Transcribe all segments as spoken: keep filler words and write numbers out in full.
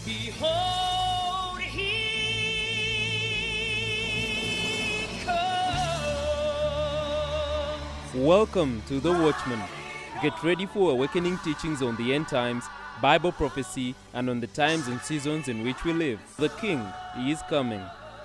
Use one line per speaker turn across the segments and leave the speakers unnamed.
Behold, he comes.
Welcome to The Watchman. Get ready for awakening teachings on the end times, Bible prophecy, and on the times and seasons in which we live. The King is coming.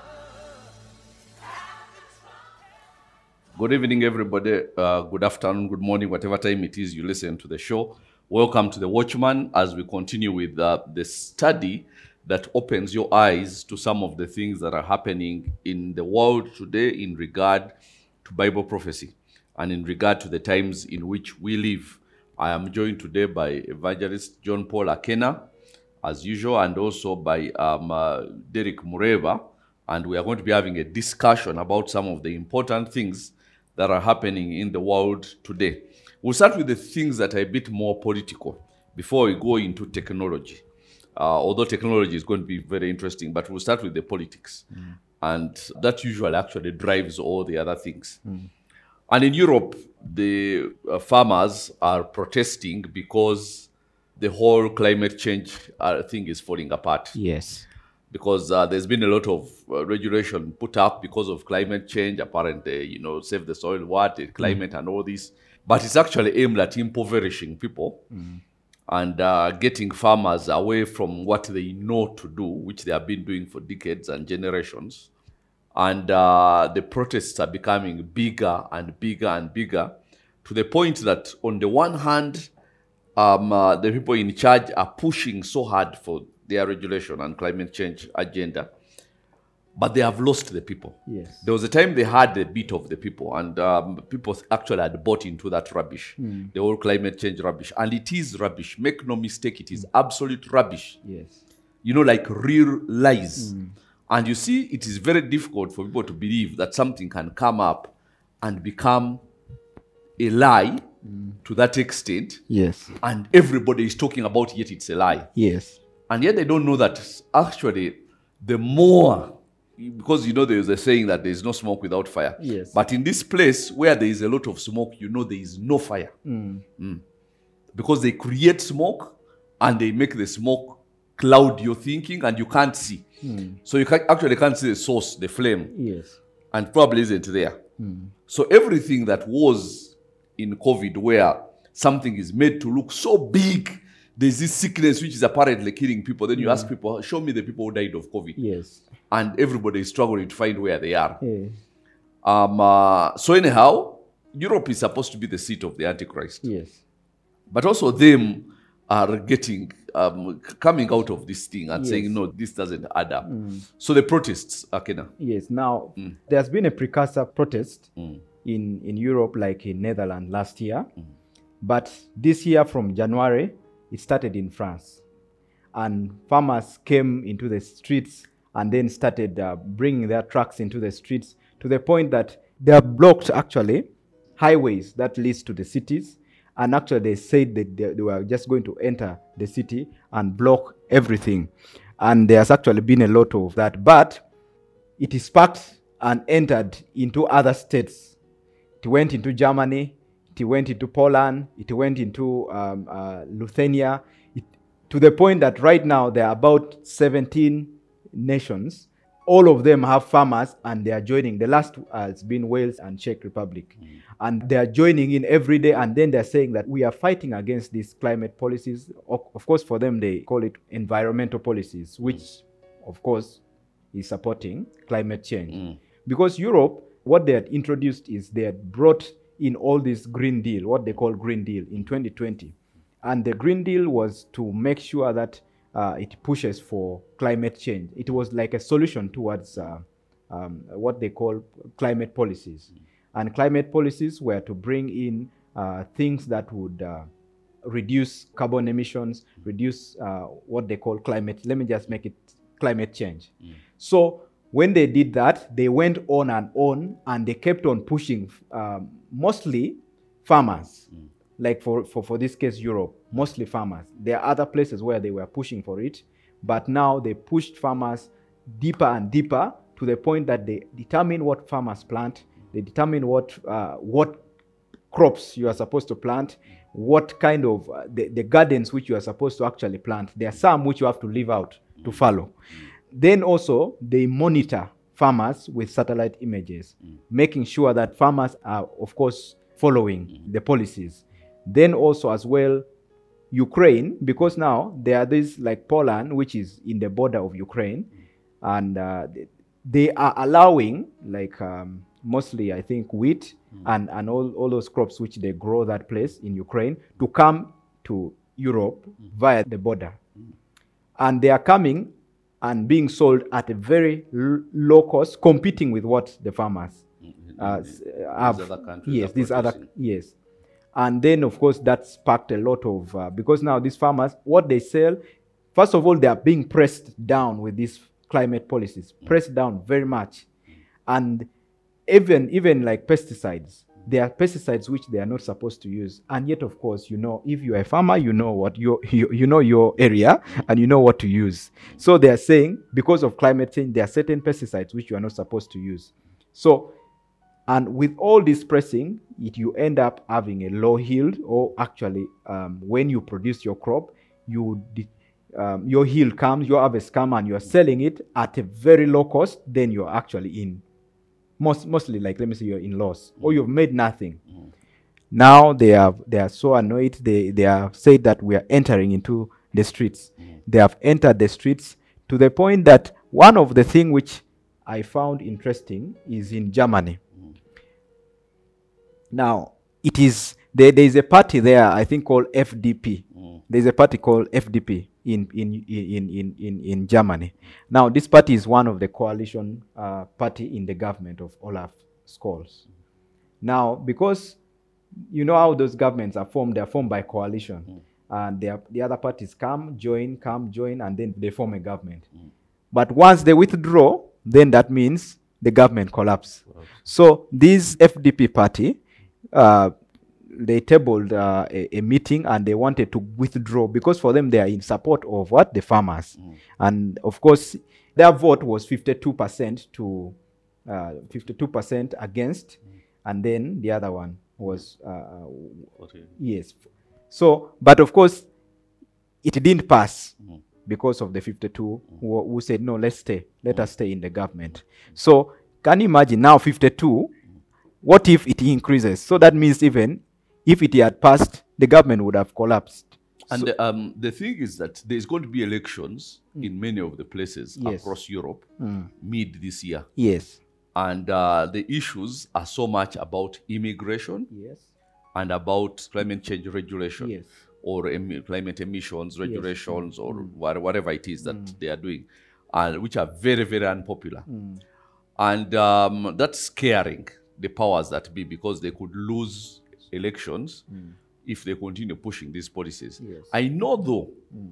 Good evening, everybody. Uh, good afternoon, good morning, whatever time it is you listen to the show. Welcome to The Watchman as we continue with uh, the study that opens your eyes to some of the things that are happening in the world today in regard to Bible prophecy and in regard to the times in which we live. I am joined today by Evangelist John Paul Akena, as usual, and also by um, uh, Derek Mureva, and we are going to be having a discussion about some of the important things that are happening in the world today. We'll start with the things that are a bit more political before we go into technology. Uh, although technology is going to be very interesting, but we'll start with the politics. Mm. And that usually actually drives all the other things. Mm. And in Europe, the uh, farmers are protesting because the whole climate change uh, thing is falling apart.
Yes.
Because uh, there's been a lot of uh, regulation put up because of climate change, apparently, you know, save the soil, what, the climate mm. and all this. But it's actually aimed at impoverishing people mm. and uh, getting farmers away from what they know to do, which they have been doing for decades and generations. And uh, the protests are becoming bigger and bigger and bigger to the point that on the one hand, um, uh, the people in charge are pushing so hard for their regulation and climate change agenda, but they have lost the people.
Yes.
There was a time they had the beat of the people, and um, people actually had bought into that rubbish, mm. the whole climate change rubbish. And it is rubbish. Make no mistake, it is mm. absolute rubbish.
Yes.
You know, like real lies.
Mm.
And you see, it is very difficult for people to believe that something can come up and become a lie mm. to that extent.
Yes.
And everybody is talking about it, yet it's a lie.
Yes.
And yet they don't know that actually the more, because you know there's a saying that there is no smoke without fire.
Yes.
But in this place where there is a lot of smoke, you know there is no fire.
Mm.
Mm. Because they create smoke and they make the smoke cloud your thinking and you can't see. Mm. So you can, actually can't see the source, the flame.
Yes.
And probably isn't there. Mm. So everything that was in COVID where something is made to look so big, there's this sickness which is apparently killing people. Then you mm. ask people, show me the people who died of COVID.
Yes.
And everybody is struggling to find where they are.
Yeah.
Um, uh, so anyhow, Europe is supposed to be the seat of the Antichrist.
Yes.
But also them are getting, um, coming out of this thing and
yes.
saying, no, this doesn't add up.
Mm.
So the protests, Akena.
Yes. Now,
mm.
there's been a precursor protest
mm.
in, in Europe, like in Netherlands last year. Mm. But this year from January, it started in France. And farmers came into the streets and then started uh, bringing their trucks into the streets to the point that they have blocked, actually, highways that leads to the cities. And actually, they said that they, they were just going to enter the city and block everything. And there's actually been a lot of that. But it is sparked and entered into other states. It went into Germany. It went into Poland. It went into um, uh, Lithuania. It, to the point that right now there are about seventeen nations. All of them have farmers and they are joining. The last uh, has been Wales and Czech Republic. Mm. And they are joining in every day. And then they're saying that we are fighting against these climate policies. Of course, for them, they call it environmental policies, which, mm. of course, is supporting climate change. Mm. Because Europe, what they had introduced is they had brought in all this Green Deal, what they call Green Deal, in twenty twenty. And the Green Deal was to make sure that uh, it pushes for climate change. It was like a solution towards uh, um, what they call climate policies. Mm. And climate policies were to bring in uh, things that would uh, reduce carbon emissions, reduce uh, what they call climate, let me just make it climate change. Mm. So when they did that, they went on and on, and they kept on pushing um, mostly farmers. Mm. Like for, for, for this case, Europe, mostly farmers. There are other places where they were pushing for it, but now they pushed farmers deeper and deeper to the point that they determine what farmers plant, they determine what uh, what crops you are supposed to plant, what kind of, uh, the, the gardens which you are supposed to actually plant. There are some which you have to leave out to follow. Then also, they monitor farmers with satellite images, making sure that farmers are, of course, following the policies. Then also as well, Ukraine, because now there are these like Poland, which is in the border of Ukraine, and uh, they are allowing like um, mostly I think wheat mm. and, and all, all those crops which they grow that place in Ukraine to come to Europe mm. via the border. Mm. And they are coming and being sold at a very l- low cost, competing with what the farmers uh,
these
have.
Other countries
yes,
are
these other,
producing.
yes. And then, of course, that sparked a lot of, uh, because now these farmers, what they sell, first of all, they are being pressed down with these climate policies, mm. pressed down very much. Mm. And even, even like pesticides, there are pesticides which they are not supposed to use. And yet, of course, you know, if you're a farmer, you know what you, you, you know your area and you know what to use. So they are saying, because of climate change, there are certain pesticides which you are not supposed to use. So, and with all this pressing, it, you end up having a low yield, or actually, um, when you produce your crop, you um, your yield comes, your harvest comes, and you are selling it at a very low cost. Then you're actually in most mostly like let me say you're in loss, mm. or you've made nothing. Mm. Now they are they are so annoyed. They they are said that we are entering into the streets. Mm. They have entered the streets to the point that one of the things which I found interesting is in Germany. Now, it is, there, there is a party there, I think, called F D P. Mm. There is a party called F D P in, in, in, in, in, in Germany. Now, this party is one of the coalition uh, party in the government of Olaf Scholz. Mm. Now, because you know how those governments are formed, they are formed by coalition. Mm. And they are, the other parties come, join, come, join, and then they form a government. Mm. But once they withdraw, then that means the government collapses. Wow. So this F D P party, Uh, they tabled uh, a, a meeting and they wanted to withdraw because for them they are in support of what? The farmers. Mm. And of course, their vote was fifty-two percent to uh, fifty-two percent against, mm. and then the other one was uh, okay. yes. So, but of course, it didn't pass mm. because of the fifty-two mm. who, who said no, let's stay, let mm. us stay in the government. So, can you imagine now fifty-two? What if it increases? So that means even if it had passed, the government would have collapsed.
And
so
the, um, the thing is that there's going to be elections mm. in many of the places
yes.
across Europe
mm.
mid this year.
Yes.
And uh, the issues are so much about immigration
yes.
and about climate change regulation
yes.
or em- climate emissions regulations yes. or
mm.
wha- whatever it is that
mm.
they are doing, and which are very, very unpopular.
Mm.
And um, that's scaring the powers that be, because they could lose elections mm. if they continue pushing these policies.
Yes.
I know, though,
mm.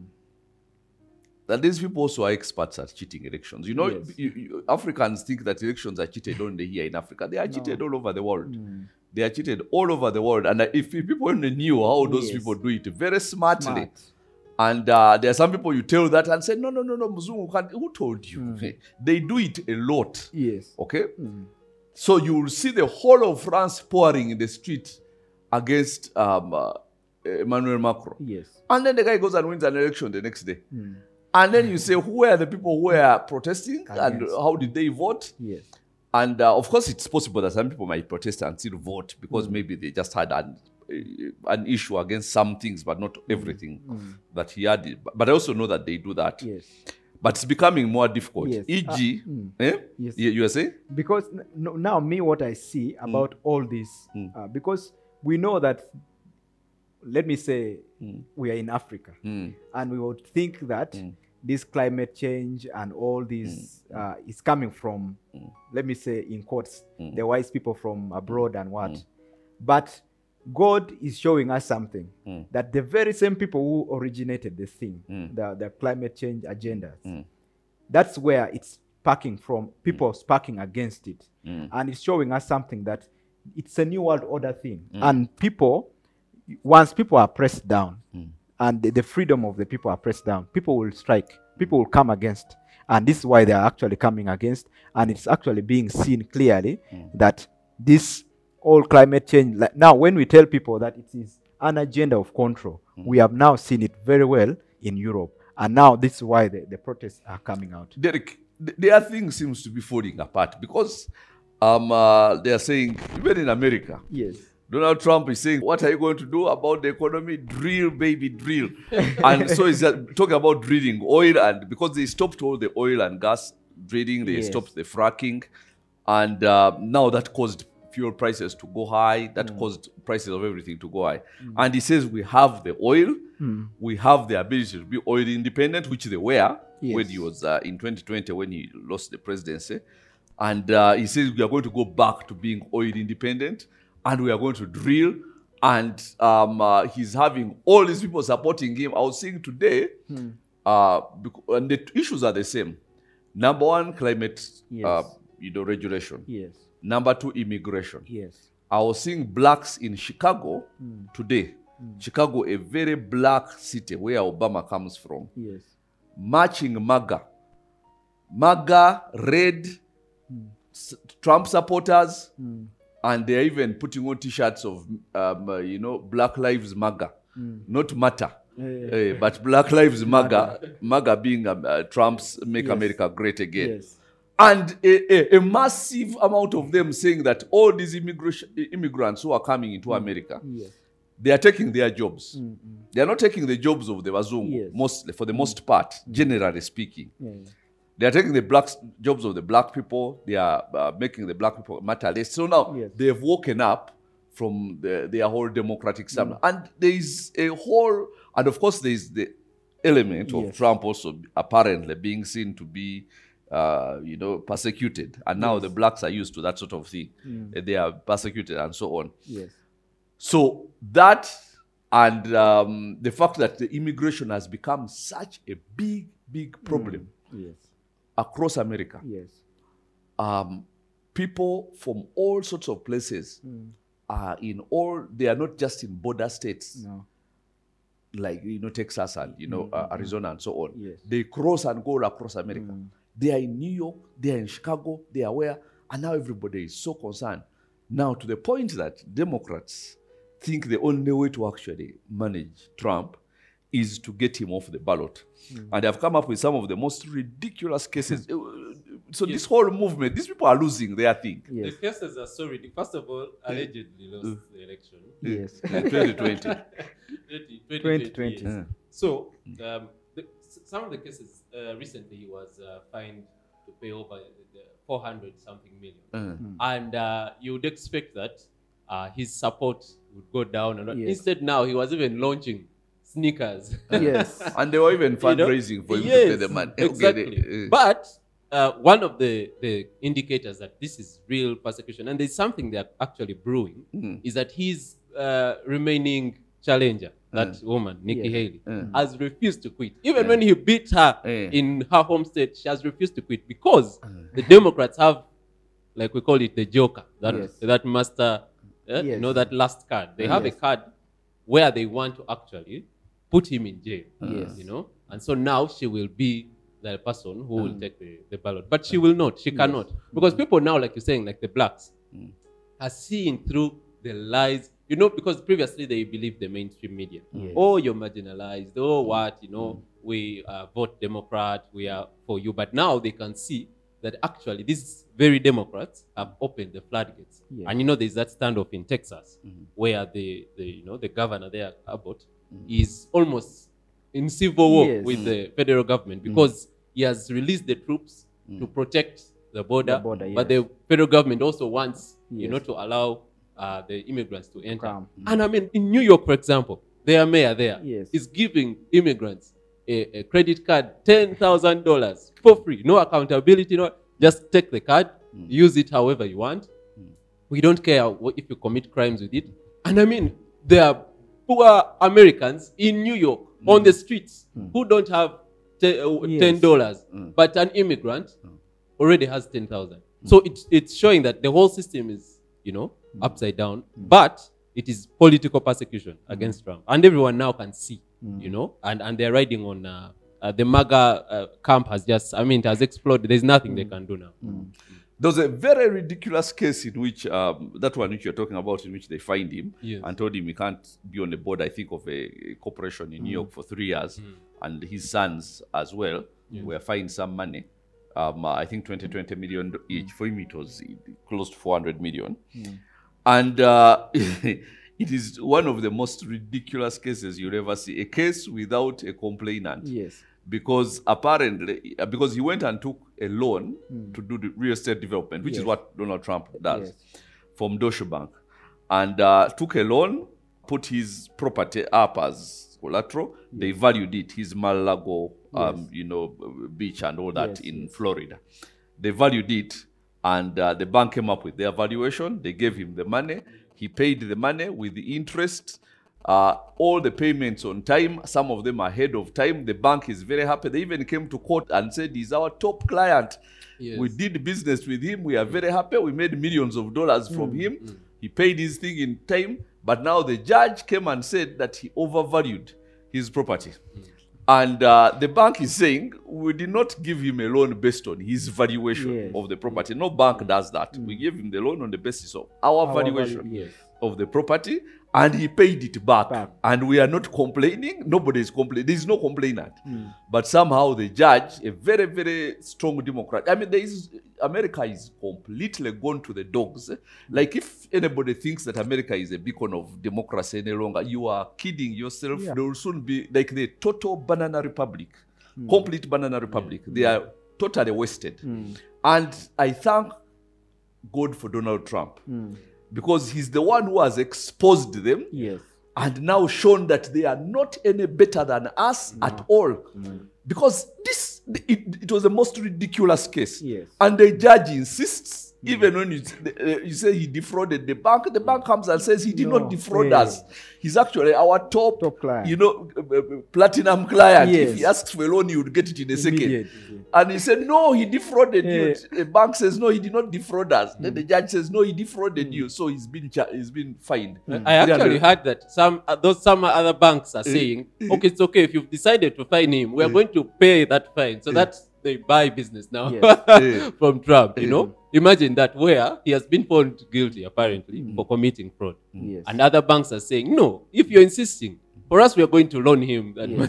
that these people also are experts at cheating elections. You know,
Yes.
you, you, Africans think that elections are cheated only here in Africa. They are
No.
cheated all over the world.
Mm.
They are cheated all over the world. And if people only knew how those
Yes.
people do it very smartly.
Smart.
And uh, there are some people you tell that and say, no, no, no, no, Mzungu, can't- who told you?
Mm.
They do it a lot.
Yes.
Okay?
Mm.
So you will see the whole of France pouring in the street against um, uh, Emmanuel Macron.
Yes.
And then the guy goes and wins an election the next day.
Mm.
And then you say, who were the people who were protesting and
Against.
how did they vote?
Yes.
And uh, of course, it's possible that some people might protest and still vote because mm. maybe they just had an, uh, an issue against some things, but not everything
Mm.
that he had. But I also know that they do that.
Yes.
But it's becoming more difficult.
Yes.
for example,
Uh, mm.
eh?
Yes.
you, you are saying?
Because n- no, now me, what I see about all this,
Mm.
uh, because we know that, let me say,
Mm.
we are in Africa,
Mm.
and we would think that
Mm.
this climate change and all this uh, is coming from,
Mm.
let me say in quotes,
Mm.
the wise people from abroad and what.
Mm.
But God is showing us something,
Mm.
that the very same people who originated this thing,
Mm.
the, the climate change agendas,
Mm.
that's where it's sparking from, people sparking against it.
Mm.
And it's showing us something that it's a new world order thing.
Mm.
And people, once people are pressed down,
Mm.
and the, the freedom of the people are pressed down, people will strike, people will come against. And this is why they are actually coming against. And it's actually being seen clearly
Mm.
that this all climate change, like now when we tell people that it is an agenda of control,
Mm.
we have now seen it very well in Europe. And now this is why the, the protests are coming out.
Derek, th- their thing seems to be falling apart because um, uh, they are saying, even in America,
Yes.
Donald Trump is saying, what are you going to do about the economy? Drill, baby, drill. And so he's uh, talking about drilling oil, and because they stopped all the oil and gas drilling, they
Yes.
stopped the fracking. And uh, now that caused fuel prices to go high. That mm. caused prices of everything to go high. Mm. And he says we have the oil. Mm. We have the ability to be oil independent, which they were yes. when he was uh, in twenty twenty, when he lost the presidency. And uh, he says we are going to go back to being oil independent, and we are going to drill. And um, uh, he's having all these people supporting him. I was seeing today, hmm. uh, bec- and the t- issues are the same. Number one, climate yes. uh, you know, regulation.
Yes.
Number two, immigration.
Yes.
I was seeing blacks in Chicago hmm. today. Hmm. Chicago, a very black city where Obama comes from.
Yes.
Marching MAGA. MAGA, red, hmm. s- Trump supporters. Hmm. And they're even putting on T-shirts of, um, uh, you know, Black Lives MAGA, mm. not Matter, yeah, yeah. Uh, but Black Lives MAGA, MAGA being um, uh, Trump's Make yes. America Great Again. Yes. And a, a, a massive amount of them saying that all these immigration, immigrants who are coming into mm. America, yes. they are taking their jobs. Mm-hmm. They are not taking the jobs of the Wazungu, yes. mostly, for the mm. most part, mm. generally speaking. Yeah, yeah. They are taking the black jobs of the black people. They are uh, making the black people matter less. So now yes. they've woken up from the, their whole democratic system. Mm. And there is a whole, and of course there is the element of yes. Trump also apparently being seen to be, uh, you know, persecuted. And now yes. the blacks are used to that sort of thing. Mm. They are persecuted and so on.
Yes.
So that and um, the fact that the immigration has become such a big, big problem.
Mm. Yes.
Across America,
yes,
um, people from all sorts of places mm. are in all. They are not just in border states,
no.
like you know Texas and you know mm-hmm. uh, Arizona and so on.
Yes.
They cross and go across America. Mm. They are in New York. They are in Chicago. They are where, and now everybody is so concerned. Now to the point that Democrats think the only way to actually manage Trump is to get him off the ballot. Mm. And they have come up with some of the most ridiculous cases. So yes. this whole movement, these people are losing their thing.
Yes. The cases are so ridiculous. First of all, allegedly lost uh, the election.
Yes.
twenty twenty.
twenty twenty. Yeah. So um, the, some of the cases uh, recently he was uh, fined to pay over the four hundred something million. Uh-huh. And uh, you would expect that uh, his support would go down. And yes. Instead now he was even launching sneakers.
Yes.
And they were even fundraising you know? for him
yes,
to pay the money.
Exactly. Okay. But uh, one of the, the indicators that this is real persecution, and there's something they're actually brewing, mm. is that his uh, remaining challenger, that mm. woman, Nikki yes. Haley, mm. has refused to quit. Even mm. when he beat her mm. in her home state, she has refused to quit because mm. the Democrats have, like we call it, the joker, that, yes. that master, uh, yes. you know, that last card. They have yes. a card where they want to actually put him in jail, yes. you know? And so now she will be the person who mm. will take the, the ballot. But she will not, she yes. cannot. Because mm. people now, like you're saying, like the blacks, mm. are seeing through the lies, you know, because previously they believed the mainstream media. Yes. Oh, you're marginalized, oh, what, you know, mm. we uh, vote Democrat, we are for you. But now they can see that actually these very Democrats have opened the floodgates. Yes. And you know, there's that standoff in Texas mm-hmm. where the, the, you know, the governor there, Abbott, mm-hmm. is almost in civil war yes. with the federal government because mm-hmm. he has released the troops mm-hmm. to protect the border, the border yes. but the federal government also wants, yes. you know, to allow uh, the immigrants to enter. Mm-hmm. And I mean, in New York, for example, their mayor there yes. is giving immigrants a, a credit card, ten thousand dollars for free, no accountability, no, just take the card, mm. use it however you want. Mm. We don't care what, if you commit crimes with it. And I mean, there are poor Americans in New York mm. on the streets mm. who don't have te- uh, yes. ten dollars, mm. but an immigrant mm. already has ten thousand. Mm. So it, it's showing that the whole system is, you know, mm. upside down, mm. but it is political persecution mm. against Trump. And everyone now can see, mm. you know, and, and they're riding on uh, uh, the MAGA uh, camp has just, I mean, it has exploded. There's nothing mm. they can do now. Mm.
There's a very ridiculous case in which, um, that one which you're talking about, in which they find him
yes.
and told him he can't be on the board, I think, of a, a corporation in mm. New York for three years. Mm. and his sons as well were fined some money. Um, uh, I think twenty, twenty million each. For him, it was close to four hundred million. And uh, it is one of the most ridiculous cases you'll ever see. A case without a complainant.
Yes.
Because apparently, uh, because he went and took a loan to do the real estate development, which is
Yes.
what Donald Trump does,
Yes.
from Deutsche Bank. And uh, took a loan, put his property up as collateral. They valued it, his Mar-a-Lago, um,
Yes.
you know, beach and all that
Yes,
in
yes.
Florida. They valued it, and uh, the bank came up with their valuation. They gave him the money. He paid the money with the interest. Uh, all the payments on time, some of them ahead of time. The bank is very happy. They even came to court and said he's our top client.
Yes.
We did business with him. We are very happy. We made millions of dollars from him. He paid his thing in time. But now the judge came and said that he overvalued his property. And uh, the bank is saying, we did not give him a loan based on his valuation
Yes.
of the property. No bank does that. We gave him the loan on the basis of our,
Our
valuation
value, yes.
of the property, and he paid it back.
Back.
And we are not complaining. Nobody is complaining. There is no complainant. But somehow the judge, a very, very strong Democrat, I mean, there is, America is completely gone to the dogs. Like, if anybody thinks that America is a beacon of democracy any longer, you are kidding yourself.
Yeah.
They will soon be like the total banana republic, complete banana republic. They are totally wasted. And I thank God for Donald Trump, because he's the one who has exposed them
Yes.
and now shown that they are not any better than us at all. Because this, it, it was the most ridiculous case.
Yes.
And the judge insists, even when you, uh, you say he defrauded the bank, the bank comes and says he did
No,
not defraud
yeah.
us. He's actually our top,
Top client.
you know, uh, uh, platinum client.
Yes.
If he asks for a loan, he would get it in a second.
Immediately.
And he said, no, he defrauded
Yeah.
you. The bank says, no, he did not defraud us. Then the judge says, no, he defrauded you. So he's been cha- he's been fined.
I actually heard that some uh, those some other banks
Eh.
are saying, okay, it's okay if you've decided to fine him, we are going to pay that fine. So that they buy business now
Yes.
from Trump. You know, imagine that where he has been found guilty apparently for committing fraud,
Yes.
and other banks are saying, no, if you're insisting. For us, we are going to loan him that,
Yes.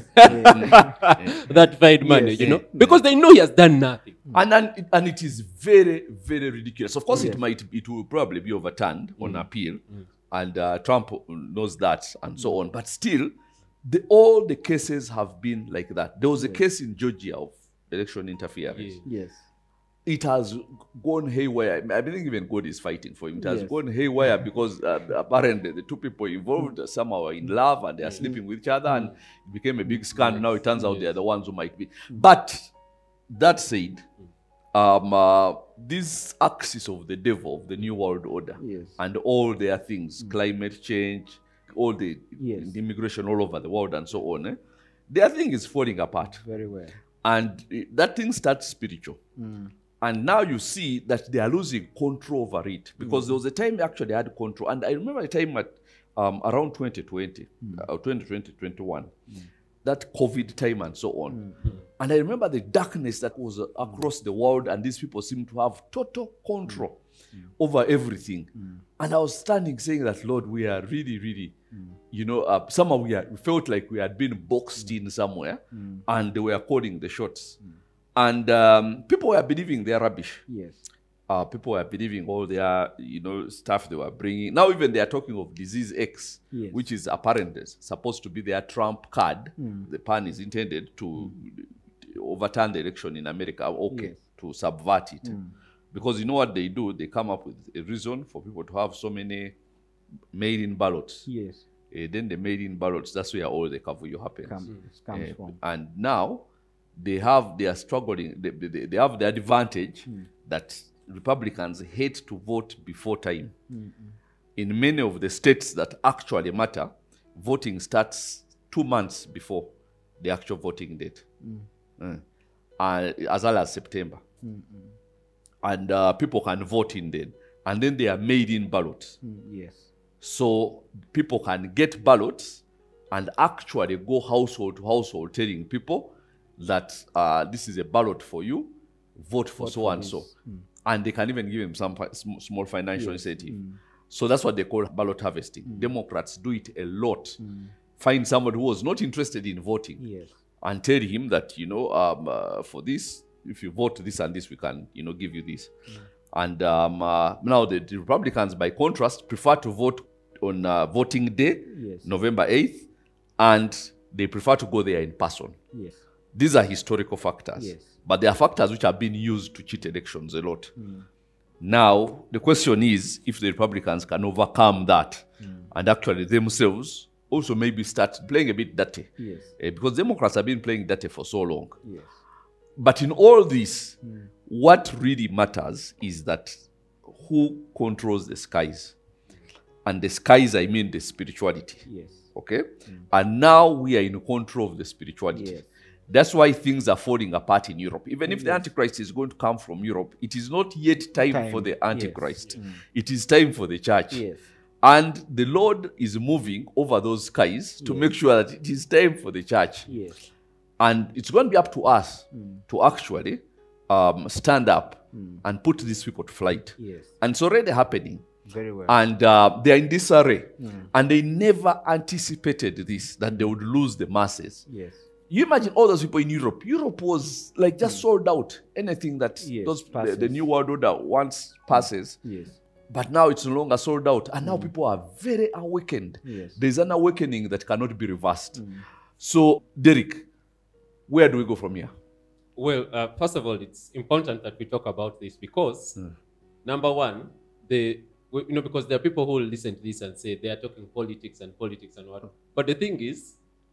that fine money,
Yes.
you know, because they know he has done nothing.
And, and, it, and it is very, very ridiculous. Of course,
Yes.
it might, it will probably be overturned on appeal, and uh, Trump knows that, and so on. But still, the, all the cases have been like that. There was a case in Georgia of election interference.
Yeah.
Yes.
It has gone haywire. I think even God is fighting for him. It has
Yes.
gone haywire because uh, apparently the two people involved somehow are in love and they are sleeping with each other, and it became a big scandal. Now it turns out they are the ones who might be. But that said, um, uh, this axis of the devil, of the New World Order,
Yes.
and all their things, climate change, all the
Yes.
immigration all over the world and so on, eh, their thing is falling apart.
Very well.
And uh, that thing starts spiritual. And now you see that they are losing control over it, because there was a time they actually had control. And I remember a time at um, around twenty twenty, uh, twenty twenty, twenty-one, that COVID time and so on. And I remember the darkness that was uh, across the world, and these people seemed to have total control over everything. And I was standing saying that, Lord, we are really, really, you know, uh, somehow we, are, we felt like we had been boxed in somewhere, and they were calling the shots. And um, people were believing their rubbish.
Yes.
Uh, people were believing all their, you know, stuff they were bringing. Now even they are talking of disease X,
Yes.
which is apparently supposed to be their Trump card. The pan is intended to overturn the election in America, okay,
Yes.
to subvert it. Because you know what they do? They come up with a reason for people to have so many mail-in ballots.
Yes.
Uh, then the mail-in ballots, that's where all the kavuyo happens.
Come, comes
Uh,
from.
and now they have they are struggling. They, they, they have the advantage that Republicans hate to vote before time. In many of the states that actually matter, voting starts two months before the actual voting date, uh, uh, as well as September. And uh, people can vote in then, and then they are made in ballots.
Mm, yes.
So people can get ballots and actually go household to household telling people that uh, this is a ballot for you, vote for so and so. And they can even give them some fi- sm- small financial incentive. So that's what they call ballot harvesting. Democrats do it a lot. Find somebody who was not interested in voting
Yes.
and tell him that, you know, um, uh, for this, if you vote this and this, we can, you know, give you this. Mm. And um, uh, now the, the Republicans, by contrast, prefer to vote on uh, voting day, yes. November eighth, and they prefer to go there in person.
Yes.
These are historical factors.
Yes.
But they are factors which have been used to cheat elections a lot.
Mm.
Now, the question is if the Republicans can overcome that
mm.
and actually themselves also maybe start playing a bit dirty.
Yes.
Uh, because Democrats have been playing dirty for so long.
Yes.
But in all this,
mm.
what really matters is that who controls the skies. And the skies, I mean the spirituality.
Yes.
Okay?
Mm.
And now we are in control of the spirituality.
Yes.
That's why things are falling apart in Europe. Even if
yes.
the Antichrist is going to come from Europe, it is not yet time, time. for the Antichrist.
Yes. Mm.
It is time for the church.
Yes.
And the Lord is moving over those skies to
yes.
make sure that it is time for the church.
Yes.
And it's going to be up to us
mm.
to actually um, stand up
mm.
and put these people to flight.
Yes.
And it's already happening.
Very well.
And uh, they're in disarray.
Mm.
And they never anticipated this, that they would lose the masses.
Yes.
You imagine all those people in Europe. Europe was like just mm. sold out. Anything that
yes,
those, the, the New World Order once passes.
Yes.
But now it's no longer sold out. And now
mm.
people are very awakened.
Yes.
There's an awakening that cannot be reversed.
Mm.
So, Derek, where do we go from here?
Well, uh, first of all, it's important that we talk about this because, mm. number one, the you know, because there are people who will listen to this and say they are talking politics and politics and what. But the thing is,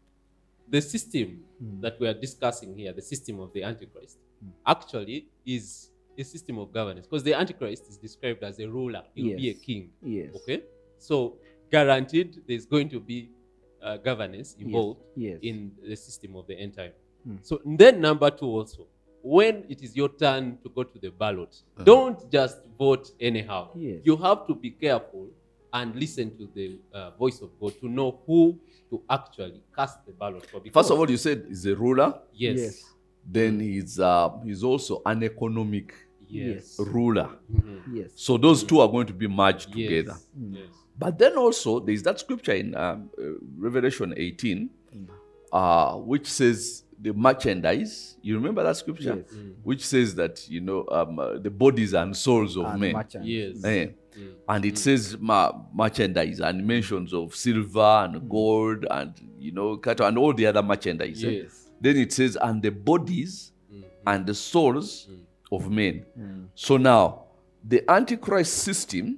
the system mm. that we are discussing here, the system of the Antichrist, mm. actually is a system of governance. Because the Antichrist is described as a ruler. He will
yes.
be a king.
Yes.
Okay? So, guaranteed there's going to be uh, governance involved
yes. Yes.
in the system of the end time.
Mm.
So, then number two also, when it is your turn to go to the ballot, uh-huh. don't just vote anyhow.
Yes.
You have to be careful and listen to the uh, voice of God to know who to actually cast the ballot for.
First of all, you said he's a ruler.
Yes.
yes.
Then he's uh, he's also an economic
yes.
ruler.
Mm-hmm.
Yes.
So those two are going to be merged
yes.
together.
Mm. Yes.
But then also there's that scripture in um, uh, Revelation eighteen, mm. uh, which says the merchandise. You remember that scripture?
Yes.
Mm.
Which says that, you know, um, uh, the bodies and souls of
and
men.
merchants.
Yes.
Eh.
Mm.
And it
Mm.
says ma- merchandise and mentions of silver and gold and, you know, cattle and all the other merchandise. eh.
Yes.
Then it says, and the bodies
Mm.
and the souls
Mm.
of men.
Mm.
So now, the Antichrist system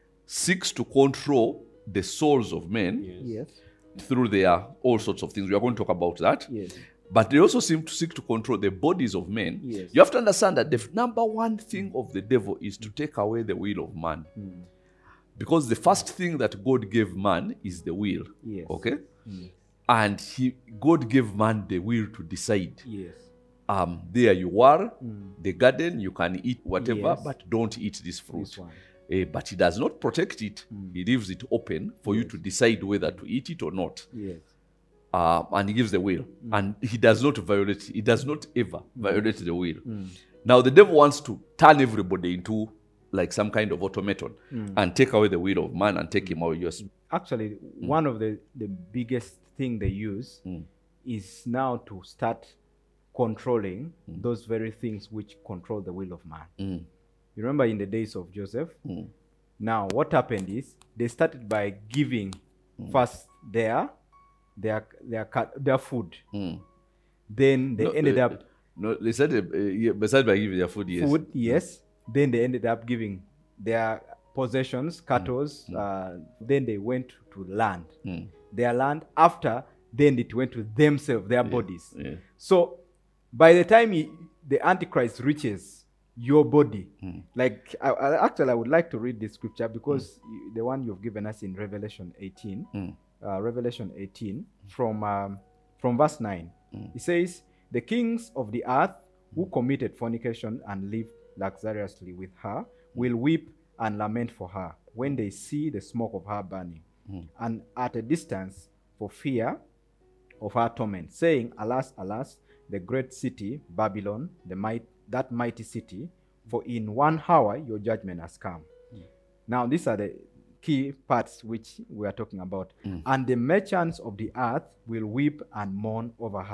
seeks to control the souls of men
Yes.
Yes.
through their all sorts of things. We are going to talk about that.
Yes.
But they also seem to seek to control the bodies of men.
Yes.
You have to understand that the f- number one thing of the devil is to take away the will of man.
Mm.
Because the first thing that God gave man is the will.
Yes.
Okay?
Mm.
And he, God gave man the will to decide.
Yes.
Um, there you are,
Mm.
the garden, you can eat whatever,
Yes.
but don't eat this fruit.
This one.
Eh, but he does not protect it.
Mm.
He leaves it open for you
Yes.
to decide whether to eat it or not.
Yes.
Uh, and he gives the will.
Mm.
And he does not violate, he does not ever violate the will.
Mm.
Now, the devil wants to turn everybody into like some kind of automaton
Mm.
and take away the will of man and take him away. Yes.
Actually, one of the, the biggest thing they use
Mm.
is now to start controlling those very things which control the will of man.
Mm.
You remember in the days of Joseph?
Mm.
Now, what happened is they started by giving first their their their ca- their food.
Mm.
Then they
No,
ended
uh,
up
No, they said, uh, uh, yeah, besides by giving their food, yes.
food, yes. Then they ended up giving their possessions, cattle. Uh, then they went to land.
Mm.
Their land. After, then it went to themselves, their bodies.
Yeah.
So, by the time he, the Antichrist reaches your body,
Mm.
like I, I, actually, I would like to read this scripture because you, the one you've given us in Revelation eighteen,
Mm.
uh, Revelation eighteen, from um, from verse nine.
Mm.
It says, "The kings of the earth who committed fornication and lived luxuriously with her will weep and lament for her when they see the smoke of her burning,
Mm.
and at a distance for fear of her torment, saying, Alas, alas, the great city, Babylon, the might, that mighty city, for in one hour your judgment has come."
Mm.
Now, these are the key parts which we are talking about.
Mm.
"And the merchants of the earth will weep and mourn over her,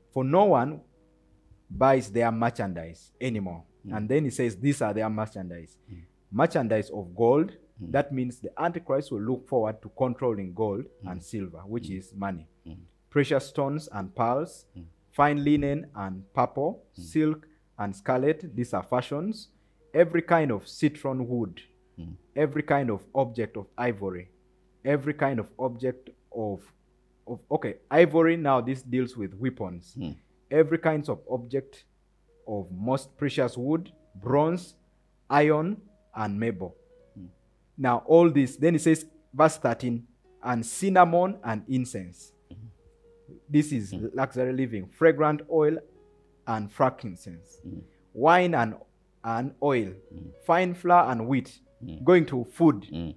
For no one buys their merchandise anymore. And then he says, these are their merchandise. Merchandise of gold. That means the Antichrist will look forward to controlling gold and silver, which is money. Precious stones and pearls, fine linen and purple, silk and scarlet. These are fashions. Every kind of citron wood, every kind of object of ivory, every kind of object of, of okay, ivory now this deals with weapons. Every kind of object of most precious wood, bronze, iron, and marble. Now all this, then it says, verse thirteen, and cinnamon and incense. This is luxury living. Fragrant oil and frankincense. Wine and, and oil. Fine flour and wheat. Going to food.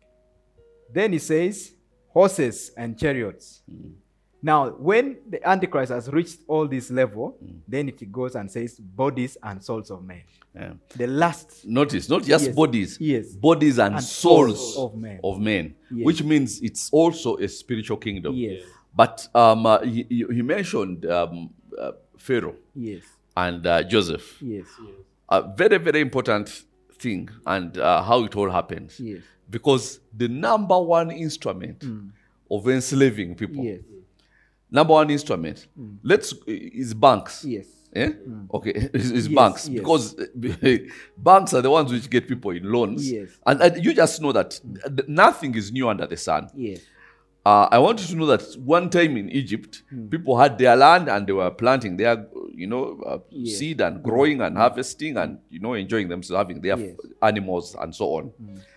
Then he says, horses and chariots. Now, when the Antichrist has reached all this level, then it goes and says, bodies and souls of men.
Yeah.
The last.
Notice, not just
Yes.
bodies,
Yes.
bodies and,
And
souls,
souls of men.
of men,
Yes.
which means it's also a spiritual kingdom.
Yes.
But um, uh, he, he he mentioned um, uh, Pharaoh
Yes.
and uh, Joseph.
Yes.
A very, very important thing, and uh, how it all happens.
Yes.
Because the number one instrument of enslaving people,
Yes.
number one instrument, let's is banks.
Yes.
Eh? Okay, it's, it's
Yes,
banks
yes.
because uh, banks are the ones which get people in loans.
Yes.
And, and you just know that th- nothing is new under the sun.
Yes.
Uh, I want you to know that one time in Egypt, people had their land and they were planting their, you know, uh,
Yes.
seed and growing and harvesting and, you know, enjoying themselves, having their
Yes.
animals and so on.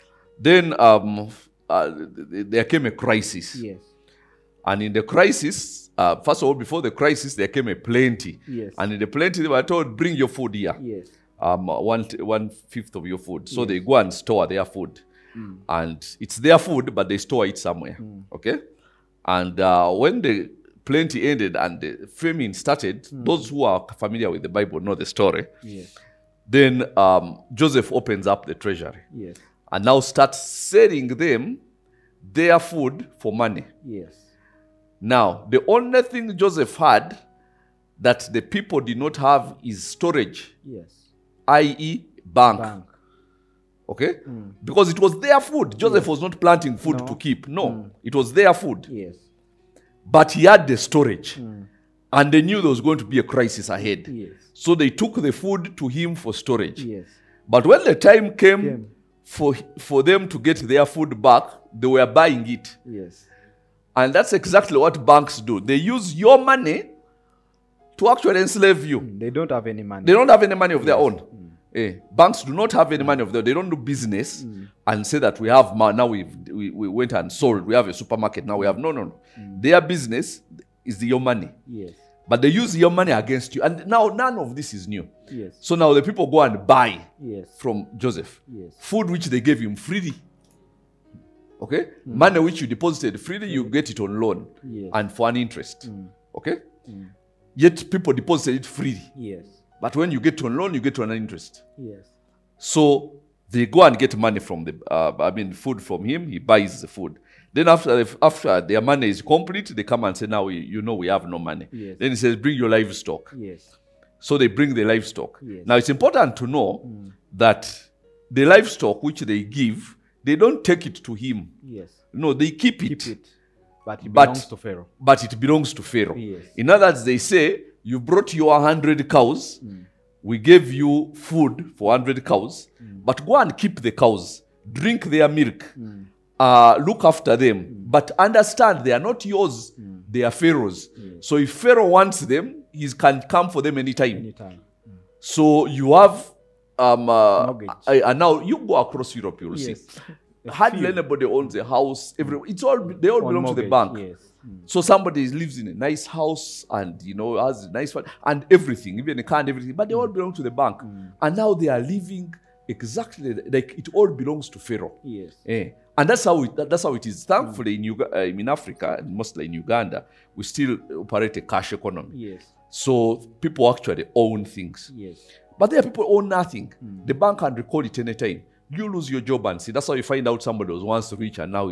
Then um, uh, th- th- there came a crisis.
Yes.
And in the crisis, uh, first of all, before the crisis, there came a plenty.
Yes.
And in the plenty, they were told, bring your food here.
Yes.
Um, one, one fifth of your food. So they go and store their food. And it's their food, but they store it somewhere. Okay? And uh, when the plenty ended and the famine started, those who are familiar with the Bible know the story.
Yes.
Then um, Joseph opens up the treasury
Yes.
and now starts selling them their food for money.
Yes.
Now, the only thing Joseph had that the people did not have is storage,
Yes.
that is bank.
Bank.
Okay? Because it was their food. Joseph was not planting food
No.
to keep. No, it was their food.
Yes.
But he had the storage. And they knew there was going to be a crisis ahead.
Yes.
So they took the food to him for storage.
Yes.
But when the time came
Came.
for, for them to get their food back, they were buying it.
Yes.
And that's exactly what banks do. They use your money to actually enslave you.
They don't have any money.
They don't have any money of their own. Eh, banks do not have any money of their own. They don't do business and say that we have money. Now we've, we we went and sold. We have a supermarket. Now we have. No, no, no. Their business is your money.
Yes.
But they use your money against you. And now none of this is new.
Yes.
So now the people go and buy
Yes.
from Joseph
Yes.
food which they gave him freely. Okay? Money which you deposited freely, you get it on loan
Yes.
and for an interest. Okay? Yet people deposited it freely.
Yes.
But when you get on loan, you get on an interest.
Yes.
So they go and get money from the, uh, I mean, food from him. He buys the food. Then after after their money is complete, they come and say, now we, you know we have no money.
Yes.
Then he says, bring your livestock.
Yes.
So they bring the livestock.
Yes.
Now it's important to know that the livestock which they give, they don't take it to him.
Yes.
No, they keep it.
Keep it. But it
But-
belongs to Pharaoh.
But it belongs to Pharaoh.
Yes.
In other words, they say, you brought your hundred cows, we gave you food for hundred cows, but go and keep the cows, drink their milk, uh, look after them, but understand they are not yours, they are Pharaoh's. So if Pharaoh wants them, he can come for them anytime.
Anytime.
So you have, um, uh,
Mortgage.
I- and now you go across Europe, you'll
Yes.
see. Hardly anybody owns a house. Every, it's all they all
On
belong to the
mortgage,
bank.
Yes.
So somebody lives in a nice house and, you know, has a nice one and everything, even a car and everything, but they all belong to the bank. And now they are living exactly like it all belongs to Pharaoh.
Yes.
Eh. And that's how it, that- that's how it is. Thankfully, in, Uga- uh, in Africa and mostly in Uganda, we still operate a cash economy.
Yes.
So people actually own things.
Yes.
But there are people who own nothing. The bank can record it anytime. You lose your job and see. That's how you find out somebody was once rich and now is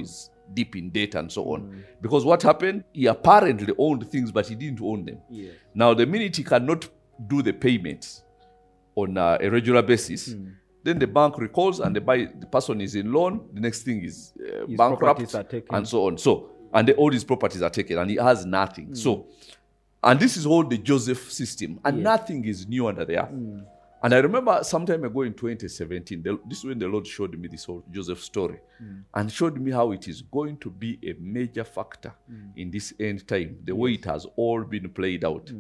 deep in debt and so on. Because what happened, he apparently owned things, but he didn't own them.
Yes.
Now, the minute he cannot do the payments on uh, a regular basis, then the bank recalls and the, buy, the person is in loan. The next thing is uh,
His
bankrupt
properties are taken.
and so on. So, and the, all his properties are taken and he has nothing. So, and this is all the Joseph system, and
Yes.
nothing is new under the earth. And I remember some time ago in twenty seventeen, the, this is when the Lord showed me this whole Joseph story and showed me how it is going to be a major factor in this end time, the way it has all been played out.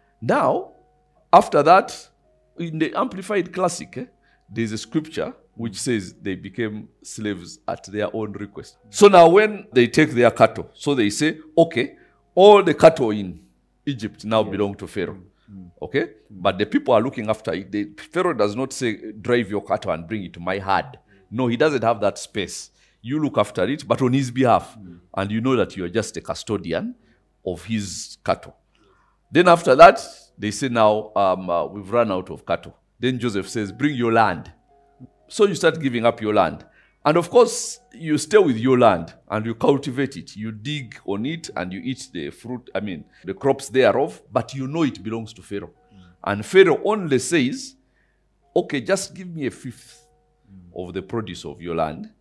Now, after that, in the Amplified Classic, eh, there's a scripture which says they became slaves at their own request. So now when they take their cattle, so they say, okay, all the cattle in Egypt now belong to Pharaoh. Okay? But the people are looking after it. The, Pharaoh does not say, drive your cattle and bring it to my herd. No, he doesn't have that space. You look after it, but on his behalf. And you know that you are just a custodian of his cattle. Then after that, they say, now um, uh, we've run out of cattle. Then Joseph says, bring your land. So you start giving up your land. And of course, you stay with your land and you cultivate it. You dig on it and you eat the fruit, I mean, the crops thereof, but you know it belongs to Pharaoh. Mm. And Pharaoh only says, okay, just give me a fifth mm. of the produce of your land,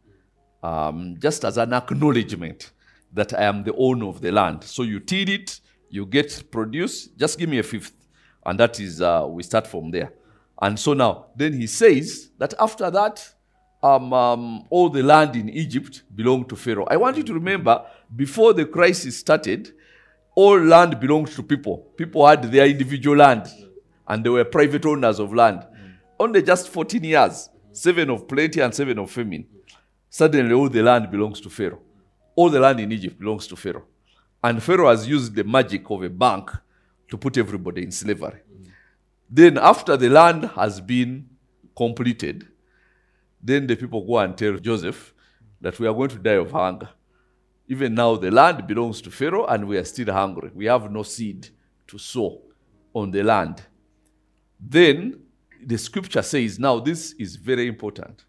um, just as an acknowledgement that I am the owner of the land. So you till it, you get produce, just give me a fifth. And that is, uh, we start from there. And so now, then he says that after that, Um, um, all the land in Egypt belonged to Pharaoh. I want you to remember, before the crisis started, all land belonged to people. People had their individual land, and they were private owners of land. Mm. Only just fourteen years, seven of plenty and seven of famine. Suddenly, all the land belongs to Pharaoh. All the land in Egypt belongs to Pharaoh. And Pharaoh has used the magic of a bank to put everybody in slavery. Mm. Then, after the land has been completed, then the people go and tell Joseph that we are going to die of hunger. Even now, the land belongs to Pharaoh and we are still hungry. We have no seed to sow on the land. Then the scripture says, now this is very important,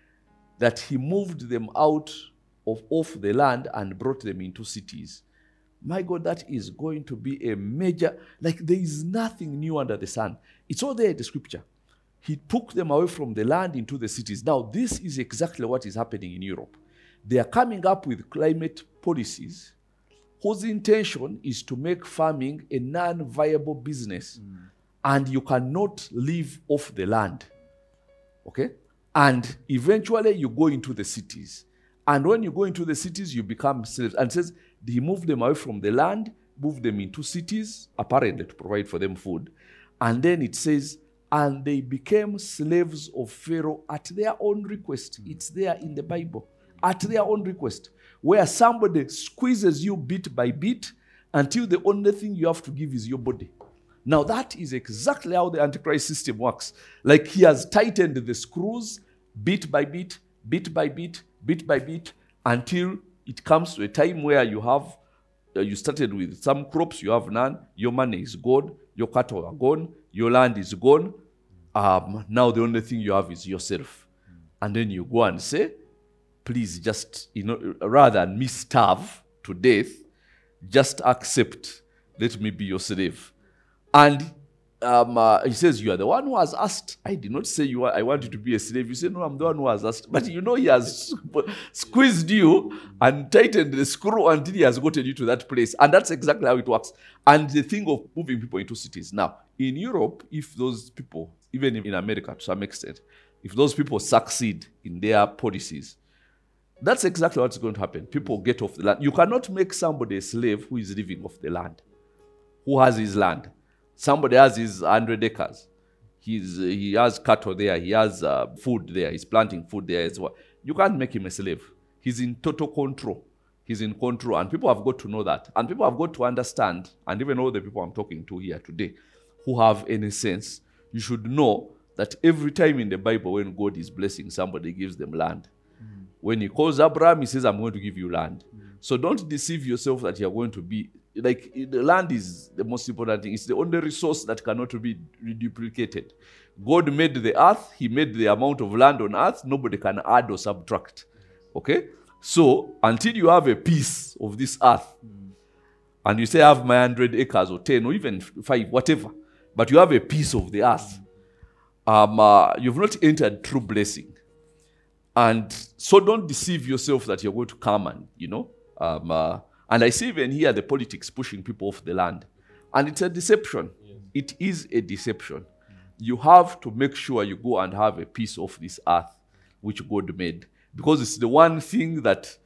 that he moved them out of off the land and brought them into cities. My God, that is going to be a major, like there is nothing new under the sun. It's all there in the scripture. He took them away from the land into the cities. Now, this is exactly what is happening in Europe. They are coming up with climate policies whose intention is to make farming a non-viable business. Mm. And you cannot live off the land. Okay? And eventually you go into the cities. And when you go into the cities, you become slaves. And it says, he moved them away from the land, moved them into cities, apparently to provide for them food. And then it says, and they became slaves of Pharaoh at their own request. It's there in the Bible. At their own request. Where somebody squeezes you bit by bit until the only thing you have to give is your body. Now that is exactly how the Antichrist system works. Like he has tightened the screws bit by bit, bit by bit, bit by bit, until it comes to a time where you have, uh, you started with some crops, you have none, your money is gone, your cattle are gone, your land is gone. Um, now the only thing you have is yourself. Mm. And then you go and say, please just, you know, rather than me starve to death, just accept, let me be your slave. And um, uh, he says, you are the one who has asked. I did not say you are, I want you to be a slave. You say, no, I'm the one who has asked. But you know he has squeezed you and tightened the screw until he has gotten you to that place. And that's exactly how it works. And the thing of moving people into cities. Now, in Europe, if those people, even in America to some extent, if those people succeed in their policies, that's exactly what's going to happen. People get off the land. You cannot make somebody a slave who is living off the land, who has his land. Somebody has his one hundred acres. He's, he has cattle there. He has uh, food there. He's planting food there as well. You can't make him a slave. He's in total control. He's in control. And people have got to know that. And people have got to understand, and even all the people I'm talking to here today who have any sense, you should know that every time in the Bible when God is blessing somebody, he gives them land. Mm. When he calls Abraham, he says, I'm going to give you land. Mm. So don't deceive yourself that you're going to be, like, the land is the most important thing. It's the only resource that cannot be reduplicated. God made the earth. He made the amount of land on earth. Nobody can add or subtract. Okay? So until you have a piece of this earth, and you say I have my hundred acres or ten or even five, whatever, but you have a piece of the earth, um, uh, you've not entered true blessing. And so don't deceive yourself that you're going to come and, you know, um, uh, and I see even here the politics pushing people off the land. And it's a deception. Yes. It is a deception. Mm. You have to make sure you go and have a piece of this earth which God made. Because it's the one thing that,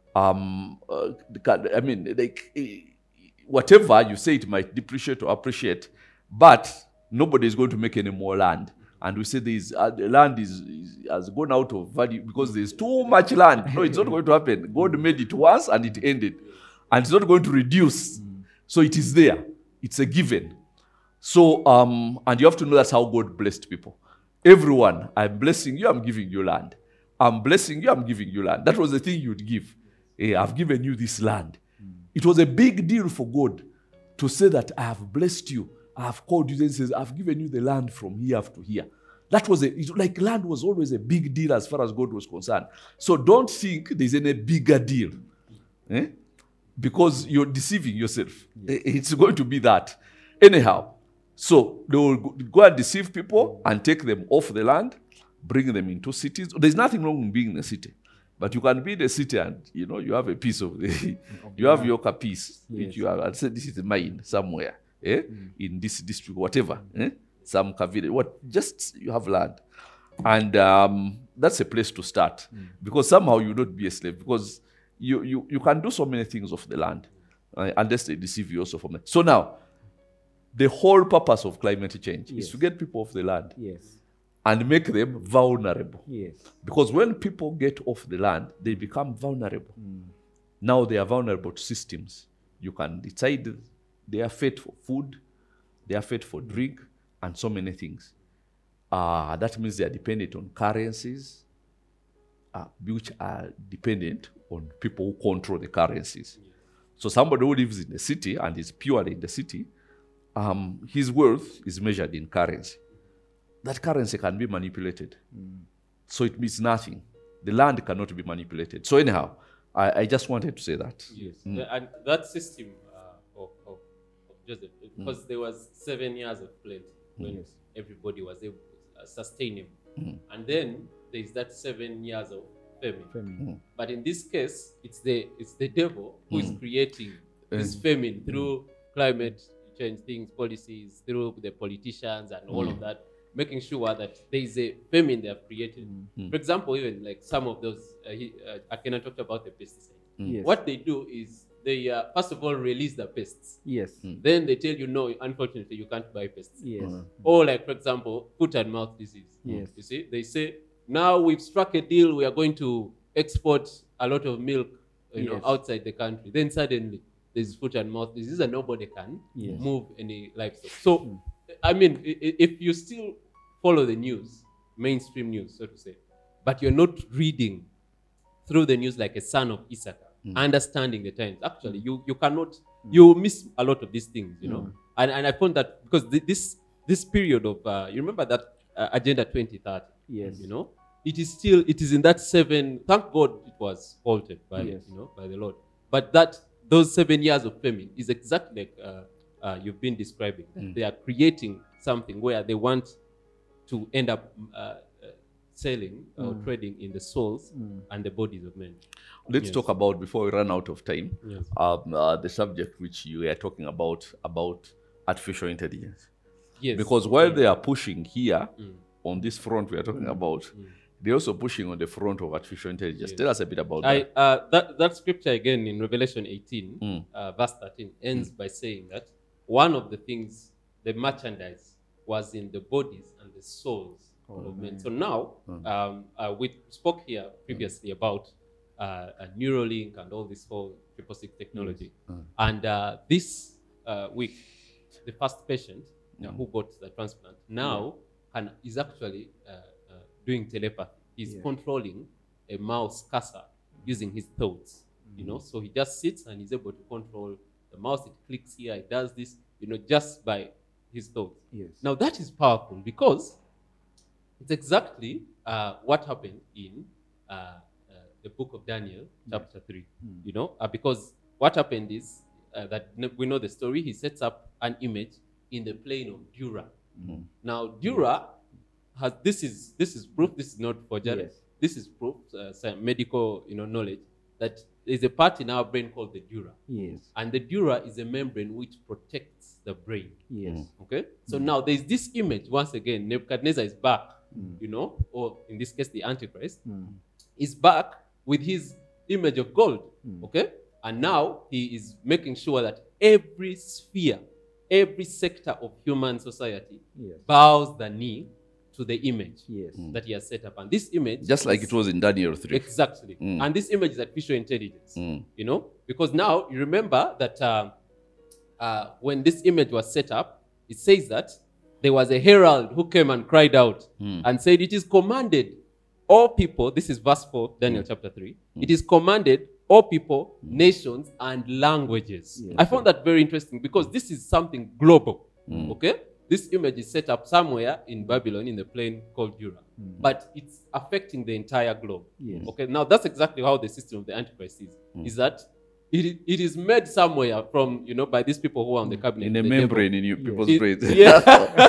um, uh, I mean, like, whatever you say, it might depreciate or appreciate, but nobody is going to make any more land. And we say this uh, the land is, is has gone out of value because there's too much land. No, it's not going to happen. God made it once and it ended. And it's not going to reduce. Mm. So it is there. It's a given. So, um, and you have to know that's how God blessed people. Everyone, I'm blessing you, I'm giving you land. I'm blessing you, I'm giving you land. That was the thing you'd give. Hey, I've given you this land. Mm. It was a big deal for God to say that I have blessed you. I have called you and says, I've given you the land from here to here. That was a, it, like land was always a big deal as far as God was concerned. So don't think there's any bigger deal. Eh? Because you're deceiving yourself. Yes. It's going to be that. Anyhow, so they will go and deceive people and take them off the land, bring them into cities. There's nothing wrong with being in a city. But you can be in a city and, you know, you have a piece of the, you have your piece, yes. which you have, and say, this is mine somewhere. Eh? Mm. In this district, whatever, eh? Some village, what? Just you have land, and um, that's a place to start mm. because somehow you not be a slave because you you you can do so many things of the land, uh, unless they deceive you also from it. So now, the whole purpose of climate change yes. is to get people off the land, yes, and make them vulnerable. Yes, because when people get off the land, they become vulnerable. Mm. Now they are vulnerable to systems. You can decide. They are fit for food, they are fit for drink, and so many things. Uh, that means they are dependent on currencies, uh, which are dependent on people who control the currencies. Yes. So somebody who lives in the city and is purely in the city, um, his wealth is measured in currency. That currency can be manipulated. Mm. So it means nothing. The land cannot be manipulated. So anyhow, I, I just wanted to say that.
Yes, mm. and that system uh, of, of Joseph, because mm. there was seven years of plenty when mm. everybody was able to uh, sustain him. Mm. And then there's that seven years of famine. famine. Mm. But in this case, it's the it's the devil who mm. is creating this mm. famine through mm. climate change things, policies, through the politicians and all mm. of that, making sure that there is a famine they have created. Mm. For example, even like some of those, uh, he, uh, Akena talked about the pesticides. Mm. Yes. What they do is, they uh, first of all release the pests. Yes. Mm. Then they tell you, no, unfortunately, you can't buy pests. Yes. Mm. Or like, for example, foot and mouth disease. Yes. You see, they say, now we've struck a deal, we are going to export a lot of milk, you yes. know, outside the country. Then suddenly there's foot and mouth disease and nobody can yes. move any livestock. So, mm. I mean, if you still follow the news, mainstream news, so to say, but you're not reading through the news like a son of Issachar, Mm. understanding the times. Actually, you you cannot, mm. you miss a lot of these things, you know. Mm. And and I found that because th this this period of, uh, you remember that uh, Agenda twenty thirty, yes, you know, it is still, it is in that seven, thank God it was halted by, yes. you know, by the Lord. But that, those seven years of famine is exactly like uh, uh, you've been describing. Mm. They are creating something where they want to end up uh, selling mm. or trading in the souls mm. and the bodies of men.
Let's yes. talk about, before we run out of time,
yes.
um, uh, the subject which you were talking about, about artificial intelligence.
Yes.
Because while mm. they are pushing here, mm. on this front we are talking mm. about, mm. they're also pushing on the front of artificial intelligence. Yes. Tell us a bit about
I,
that.
Uh, that. That scripture again in Revelation eighteen,
mm.
uh, verse thirteen, ends mm. by saying that one of the things, the merchandise, was in the bodies and the souls oh, of men. So now, mm. um, uh, we spoke here previously mm. about uh, a Neuralink and all this whole triple six technology. Yes. Mm. And uh, this uh, week, the first patient mm. uh, who got the transplant now yeah. can, is actually uh, uh, doing telepathy. He's yeah. controlling a mouse cursor using his thoughts. Mm. You know, so he just sits and he's able to control the mouse. It clicks here, it does this, you know, just by his thoughts.
Yes.
Now that is powerful because it's exactly uh, what happened in uh, uh, the book of Daniel, chapter three. You know, uh, because what happened is uh, that n- we know the story. He sets up an image in the plain of Dura. Now, Dura has this is this is proof. This is not forgery.
Yes.
This is proof, uh, some medical you know knowledge that there's a part in our brain called the dura,
Yes.
and the dura is a membrane which protects the brain.
Yes.
Okay, so now there's this image once again. Nebuchadnezzar is back, you know, or in this case, the Antichrist is back with his image of gold. Okay, and now he is making sure that every sphere, every sector of human society
Yes.
bows the knee to the image
Yes.
that he has set up. And this image,
Just like
is-
it was in Daniel three.
exactly.
Mm.
And this image is artificial intelligence.
Mm.
You know, because now you remember that uh, uh, when this image was set up, it says that there was a herald who came and cried out and said, "It is commanded, all people." This is verse four, Daniel chapter three. It is commanded, all people, nations, and languages.
Yes.
I found that very interesting because this is something global. Okay, this image is set up somewhere in Babylon in the plain called Dura, but it's affecting the entire globe.
Yes.
Okay, now that's exactly how the system of the Antichrist is. Is that it, i- it is made somewhere from, you know, by these people who are on the cabinet.
In a
the
membrane
devil.
in you people's
It-
brains.
yeah.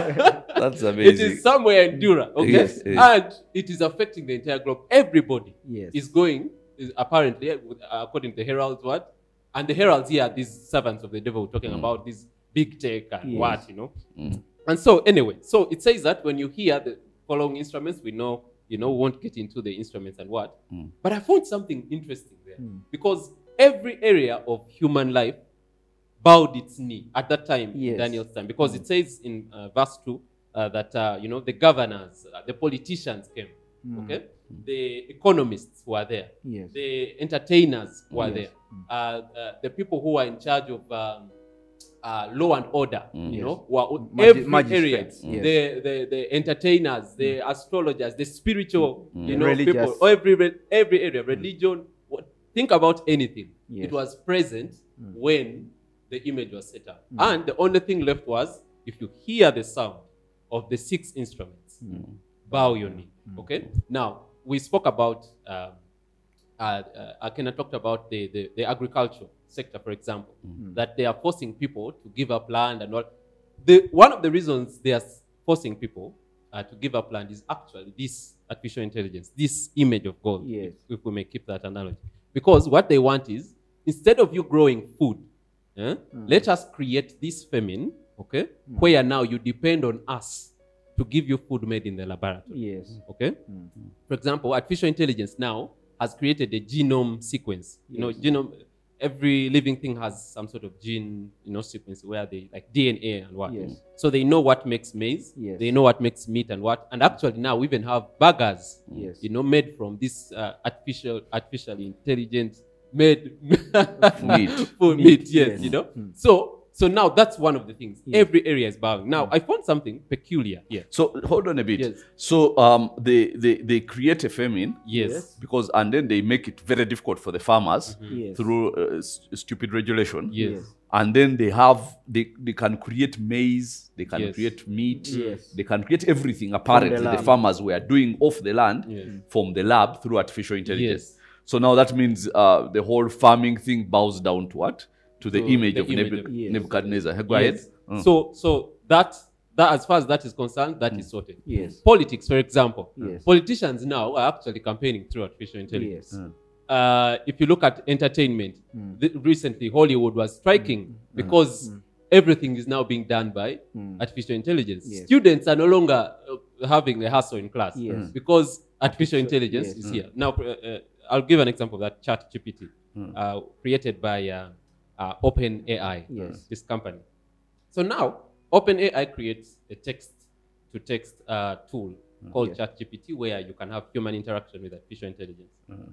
That's
It
amazing.
is somewhere in Dura, okay?
Yes, yes.
And it is affecting the entire globe. Everybody
Yes.
is going, is apparently, uh, according to the Herald's word, and the Heralds here are these servants of the devil talking about this big tech and
Yes.
what, you know. And so, anyway, so it says that when you hear the following instruments, we know, you know, we won't get into the instruments and what. But I found something interesting there because every area of human life bowed its knee at that time in
Yes.
Daniel's time, because it says in uh, verse two uh, that uh, you know the governors, uh, the politicians came, okay, the economists were there,
Yes.
the entertainers were
Yes.
there, uh, uh, the people who were in charge of um, uh, law and order, you
Yes.
know, were
Magi-
every area,
magistrates, yes.
the, the the entertainers, the astrologers, the spiritual, you know,
Religious.
people, every re- every area, religion. What, think about anything.
Yes.
It was present when the image was set up, and the only thing left was if you hear the sound of the six instruments, bow your knee. Okay. Now we spoke about. Um, uh, uh, Akena talked about the, the, the agricultural sector, for example, that they are forcing people to give up land and all. The, one of the reasons they are forcing people uh, to give up land is actually this artificial intelligence, this image of God,
Yes.
if, if we may keep that analogy. Because what they want is, instead of you growing food, eh, let us create this famine, okay, where now you depend on us to give you food made in the laboratory.
Yes.
Okay? For example, artificial intelligence now has created a genome sequence. You know, genome, every living thing has some sort of gene, you know, sequence where they, like D N A and what.
Yes.
So they know what makes maize.
Yes.
They know what makes meat and what. And actually now we even have burgers,
Yes.
you know, made from this uh, artificial, artificially intelligent made
Meat.
food,
Meat,
meat, yes,
yes.
you know. So, so now that's one of the things.
Yes.
Every area is bowing. Now, I found something peculiar here.
So hold on a bit.
Yes.
So um, they, they they create a famine
Yes.
Yes.
because, and then they make it very difficult for the farmers
Yes.
through uh, s- stupid regulation.
Yes.
Yes.
And then they have they, they can create maize, they can
Yes.
create meat,
Yes.
they can create everything. Apparently, the,
lab.
farmers were doing off the land
Yes.
from the lab through artificial intelligence.
Yes.
So now that means uh, the whole farming thing bows down to what? To the
To
image
the
of
image
Nebu-
of-
Yes.
Nebuchadnezzar. Go ahead.
Yes.
Mm.
So, so that, that, as far as that is concerned, that is sorted.
Yes.
Politics, for example.
Yes.
Politicians now are actually campaigning through artificial intelligence.
Yes.
Uh, if you look at entertainment, th- recently Hollywood was striking because everything is now being done by artificial intelligence.
Yes.
Students are no longer uh, having a hassle in class
Yes.
because artificial intelligence
yes.
is here. Now, uh, uh, I'll give an example of that ChatGPT, uh, created by uh, uh, OpenAI,
Yes.
this company. So now, OpenAI creates a text-to-text uh, tool called
Yes.
ChatGPT, where you can have human interaction with artificial intelligence.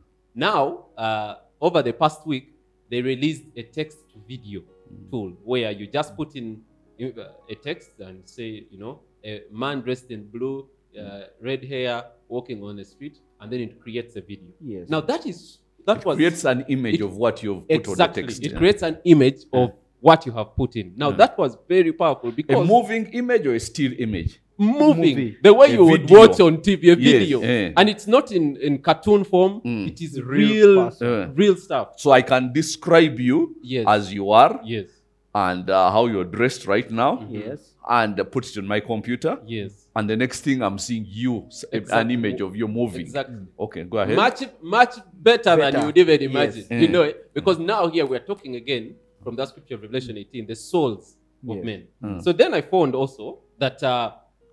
Now, uh, over the past week, they released a text-to-video tool where you just put in uh, a text and say, you know, a man dressed in blue, uh, red hair, walking on the street, and then it creates a video.
Yes.
Now that is that was
Creates an image
it-
of what you've put
exactly.
on the text.
It
yeah.
creates an image of what you have put in. Now that was very powerful
a
because
moving image or a still image.
moving
Movie.
the way
A
you would
video.
watch on T V, a
Yes,
video.
eh.
And it's not in, in cartoon form, it is
Real
real,
person.
Uh.
real stuff.
So I can describe you
Yes.
as you are
Yes,
and uh, how you're dressed right now,
Yes.
and uh, put it on my computer.
yes.
And the next thing I'm seeing you, s- an
Exactly.
image of you moving.
Exactly.
Okay, go ahead.
Much, much better, than
Better.
you would even imagine.
Yes.
You
Mm.
know it? Because now here we're talking again from that scripture of Revelation eighteen, the souls of
Yes.
men. So then I found also that uh,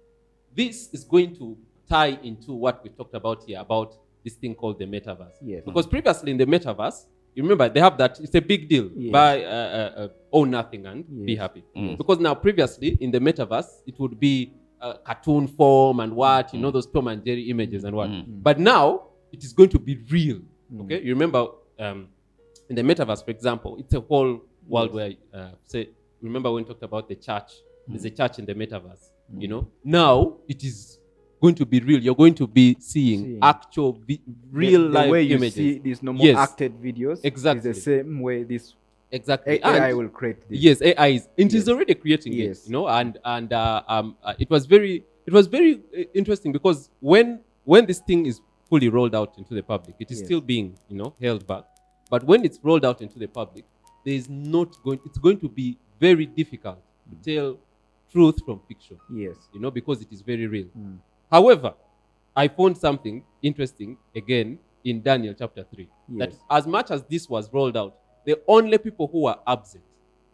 this is going to tie into what we talked about here about this thing called the metaverse.
Yes.
Because previously in the metaverse, you remember they have that, it's a big deal.
Yes.
Buy, uh, uh, uh, own nothing and be
Yes.
happy.
Mm.
Because now previously in the metaverse, it would be uh, cartoon form and what, you know, those Tom and Jerry images and what. But now it is going to be real. Okay, you remember um, in the metaverse, for example, it's a whole world where, uh, say, remember when we talked about the church? There's a church in the metaverse. You know, now it is going to be real. You're going to be seeing,
Seeing.
actual, vi- real
the,
life
the way you
images.
see these normal
Yes.
acted videos
Exactly.
is the same way this
Exactly.
A- AI
And-
will create this.
Yes, A I is. It is
Yes.
already creating
Yes.
it, you know, and and uh, um, uh, it was very, it was very uh, interesting because when when this thing is fully rolled out into the public, it is
Yes.
still being, you know, held back. But when it's rolled out into the public, there is not going. It's going to be very difficult to tell truth from fiction,
Yes.
you know, because it is very real.
Mm.
However, I found something interesting again in Daniel chapter three. That
Yes.
as much as this was rolled out, the only people who were absent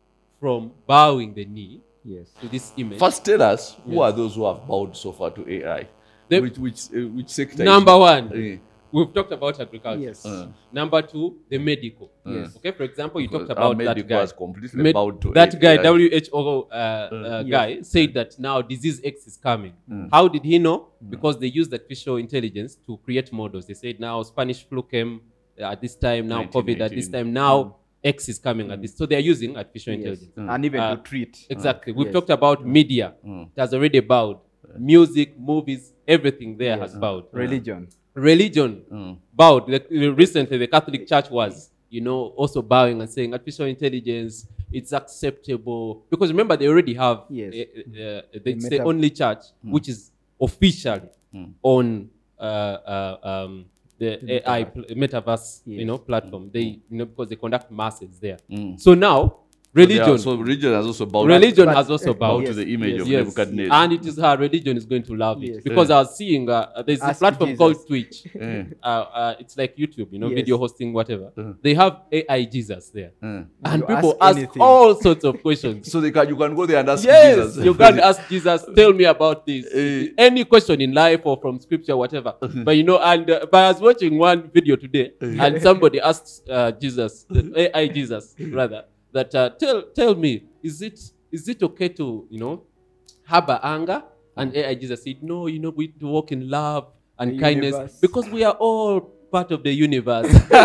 from bowing the knee
Yes.
to this image,
First, tell us who
Yes.
are those who have bowed so far to A I?
The-
which which uh, which sector?
number
is
one,
Eh,
we've talked about agriculture.
Yes.
uh,
Number two, the medical.
Yes.
Okay, for example, you talked
because
about
our
that
medical
guy.
has completely
Med-
bowed to
that
A-
guy,
A I.
W H O uh, uh,
Yes.
guy, said that now disease X is coming.
Mm.
How did he know? Because they used artificial intelligence to create models. They said now Spanish flu came at this time, now COVID at this
nineteen eighteen.
time, now X is coming at this. So they are using artificial
Yes.
intelligence.
And even
Uh,
to treat.
Exactly. We've
Yes.
talked about media.
Mm.
It has already bowed. Music, movies, everything there
Yes.
has bowed.
Religion.
Religion
Mm.
bowed. Like, uh, recently, the Catholic Church was, you know, also bowing and saying artificial intelligence, it's acceptable. Because remember, they already have,
Yes.
uh, uh, it's the
meta-
only church which is officially
Mm.
on uh, uh, um, the A I pl- metaverse, you
Yes.
know, platform. They, you know, because they conduct masses there.
Mm.
So now,
So they are-
religion,
So religion has also bowed.
religion
But-
has also
uh,
bowed.
Bow to
Yes,
the image
yes.
of
Yes,
Nebuchadnezzar.
and it is her religion is going to love it
Yes.
because
Yeah.
I was seeing uh, there's a
Ask
platform
Jesus.
called Twitch.
Eh,
Uh, uh, it's like YouTube, you know,
Yes.
video hosting, whatever.
Uh-huh.
They have A I Jesus there,
eh.
and
You
people
ask
ask,
anything.
all sorts of questions.
So they can, you can go there and ask
Yes,
Jesus.
you can ask Jesus, tell me about this.
Eh.
Any question in life or from scripture, whatever. But you know, and uh, but I was watching one video today, and somebody asked uh, Jesus, the A I Jesus, rather, that uh, tell tell me, is it is it okay to, you know, harbor anger? And A I Jesus said, no, you know, we need to walk in love and
The
kindness
universe.
because we are all part of the universe.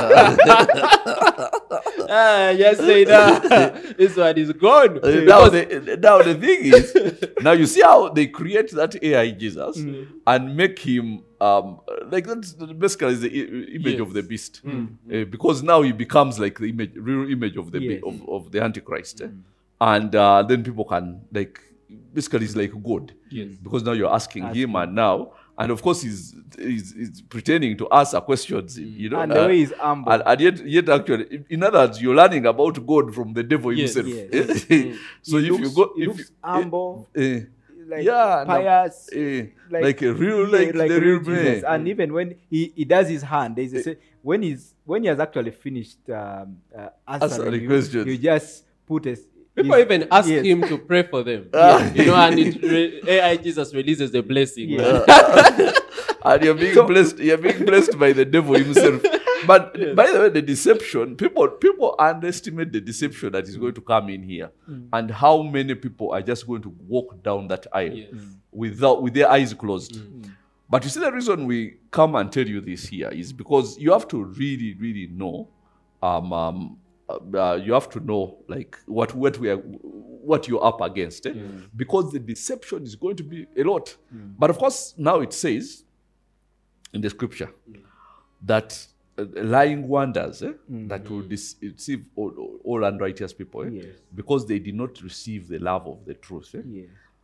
Ah, yes, say that. This one is gone.
Uh, now,
Because-
the, now the thing is, now you see how they create that A I Jesus and make him um like that's basically the i- image
Yes.
of the beast, Uh, because now he becomes like the image, real image of the be-
Yes.
of, of the Antichrist, eh? And uh, then people can like basically it's like God,
Yes.
because now you're asking
Asking.
him, and now and of course he's he's, he's pretending to answer questions, you know,
And the
uh,
way he's humble.
and, and yet, yet actually, in- in other words, you're learning about God from the devil
Yes,
himself.
yes.
So
He
if you
looks-
go,
he
if
looks
you,
humble,
eh,
like
yeah, no,
pious,
eh,
like,
like, a real,
yeah,
like, the real
Jesus.
man.
And even when he, he does his hand, there's a say, when he's when he has actually finished um, uh, answering
Answering
you,
questions.
you just put a
People
his-
even ask
yes.
him to pray for them.
Ah.
You know, and it re- A I Jesus releases the blessing.
Yeah.
And you're being blessed, you're being blessed by the devil himself. But by the way, the deception, people people underestimate the deception that is going to come in here, and how many people are just going to walk down that aisle
Yes.
without with their eyes closed. But you see, the reason we come and tell you this here is because you have to really, really know. Um, um, uh, you have to know like what what we are, what you're up against, eh? Because the deception is going to be a lot. But of course, now it says in the scripture that uh, lying wonders eh, that will dece- deceive all, all, all unrighteous people, eh?
Yes.
Because they did not receive the love of the truth. Eh?
Yes.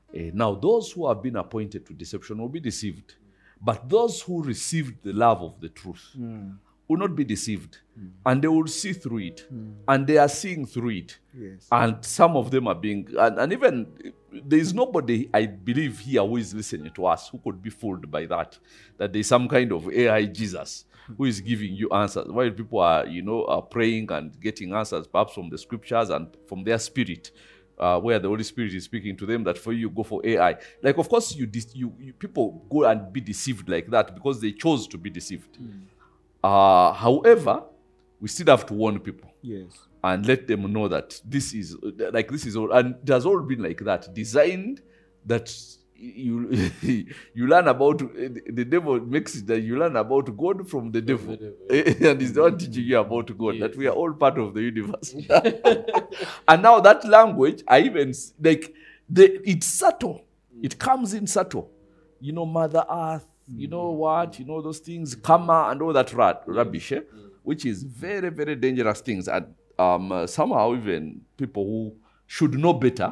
Eh, now, those who have been appointed to deception will be deceived. But those who received the love of the truth will not be deceived. And they will see through it. And they are seeing through it.
Yes.
And some of them are being, and, and even there is nobody, I believe, here who is listening to us who could be fooled by that. That there's some kind of A I Jesus who is giving you answers. While people are, you know, are praying and getting answers, perhaps from the scriptures and from their spirit. Uh, where the Holy Spirit is speaking to them, that for you, you go for A I. Like, of course, you, you, you people go and be deceived like that because they chose to be deceived. Mm. Uh, however, we still have to warn people.
Yes.
And let them know that this is, like, this is all, and it has all been like that, designed that you you learn about, the devil makes it that you learn about God from the devil. The devil yeah. And he's the one teaching you about God, yes. That we are all part of the universe. And now that language, I even, like, the, it's subtle. It comes in subtle. You know, Mother Earth, you know what, you know, those things, karma and all that rat, rubbish, eh? Which is very, very dangerous things. And um, uh, somehow even people who should know better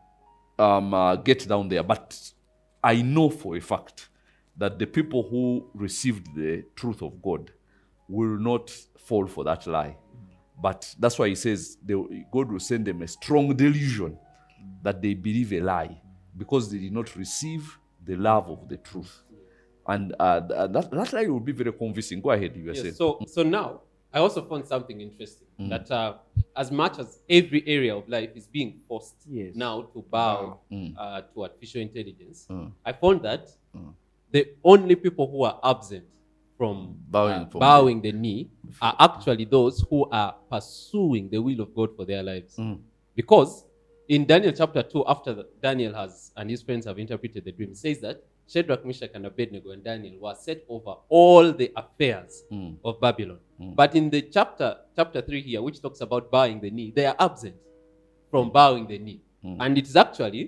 um, uh, get down there. But I know for a fact that the people who received the truth of God will not fall for that lie. But that's why he says they, God will send them a strong delusion that they believe a lie because they did not receive the love of the truth. And uh, that, that lie will be very convincing. Go ahead, you were
yes,
saying.
So, so now, I also found something interesting, mm. that uh, as much as every area of life is being forced
yes.
now to bow
mm.
uh, to artificial intelligence,
mm.
I found that
mm.
the only people who are absent from
bowing,
uh,
from
bowing the, the knee are actually those who are pursuing the will of God for their lives.
Mm.
Because in Daniel chapter two, after the, Daniel has and his friends have interpreted the dream, it says that Shadrach, Meshach, and Abednego and Daniel were set over all the affairs
mm.
of Babylon.
Mm.
But in the chapter chapter three here, which talks about bowing the knee, they are absent from bowing the knee.
Mm.
And it is actually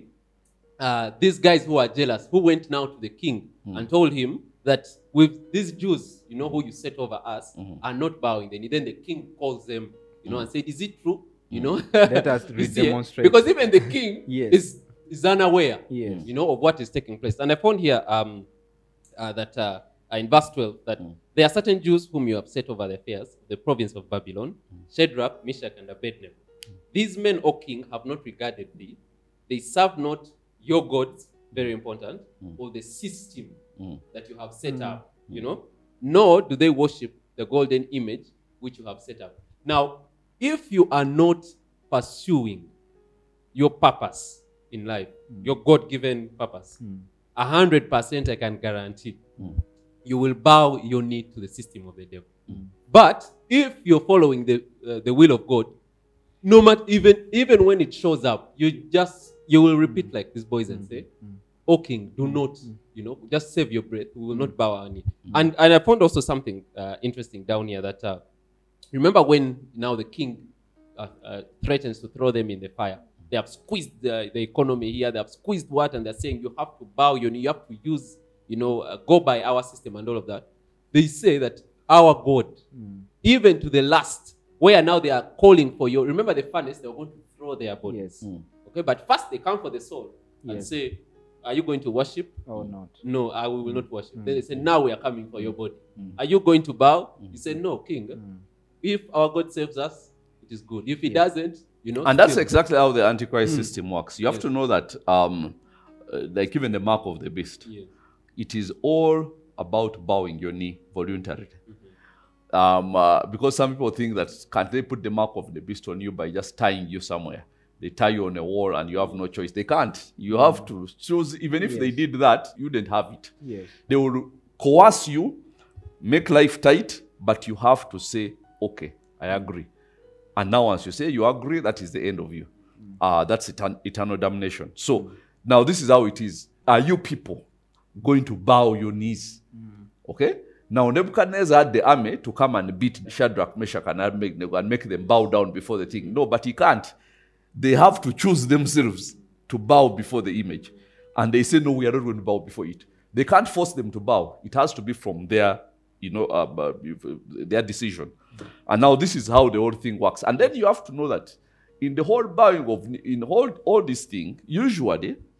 uh, these guys who are jealous, who went now to the king mm. and told him that with these Jews, you know, who you set over us,
mm.
are not bowing the knee. Then the king calls them, you know,
mm.
and said, is it true? You know,
let us demonstrate.
Because even the king
yes.
is, is unaware,
yes.
you know, of what is taking place. And I found here um, uh, that uh, in verse twelve, that
mm.
there are certain Jews whom you have set over the affairs, the province of Babylon, mm. Shadrach, Meshach, and Abednego. Mm. These men, O king, have not regarded thee. They serve not your gods, very important, mm. or the system mm. that you have set mm. up, you know, nor do they worship the golden image which you have set up. Now, if you are not pursuing your purpose in life, mm. your God-given purpose, a hundred percent I can guarantee mm. you will bow your knee to the system of the devil. Mm. But if you're following the uh, the will of God, no matter even even when it shows up, you just you will repeat like these boys and say, "O king, do not, you know, just save your breath. We will not bow our knee." And and I found also something uh, interesting down here that uh, remember when now the king uh, uh, threatens to throw them in the fire. They have squeezed the, the economy here. They have squeezed what? And they're saying you have to bow your knee. You have to use, you know, uh, go by our system and all of that. They say that our God, mm. even to the last, where now they are calling for you. Remember the furnace, they were going to throw their bodies.
Yes. Mm.
Okay, but first they come for the soul
yes.
and say, are you going to worship?
Or not?
No, I will not worship.
Mm.
Then they say, now we are coming for your body.
Mm.
Are you going to bow?
Mm.
He said, no, king.
Mm.
If our God saves us, it is good. If he
yes.
doesn't, you know.
And that's
still.
exactly how the Antichrist mm. system works. You have
yes.
to know that, um, uh, like even the mark of the beast,
yes.
it is all about bowing your knee voluntarily.
Mm-hmm.
Um, uh, because some people think that can't they put the mark of the beast on you by just tying you somewhere? They tie you on a wall and you have no choice. They can't. You have to choose. Even if
yes.
they did that, you didn't have it.
Yes.
They will coerce you, make life tight, but you have to say, okay, I agree. And now once you say you agree, that is the end of you. Mm. Uh, that's etern- eternal damnation. So mm. now this is how it is. Are you people going to bow your knees? Mm. Okay? Now Nebuchadnezzar had the army to come and beat Shadrach, Meshach, and Abednego and make them bow down before the thing. No, but he can't. They have to choose themselves to bow before the image. And they say, no, we are not going to bow before it. They can't force them to bow. It has to be from their, you know, uh, uh, their decision. And now this is how the whole thing works. And then you have to know that in the whole bowing of, in all, all this thing, usually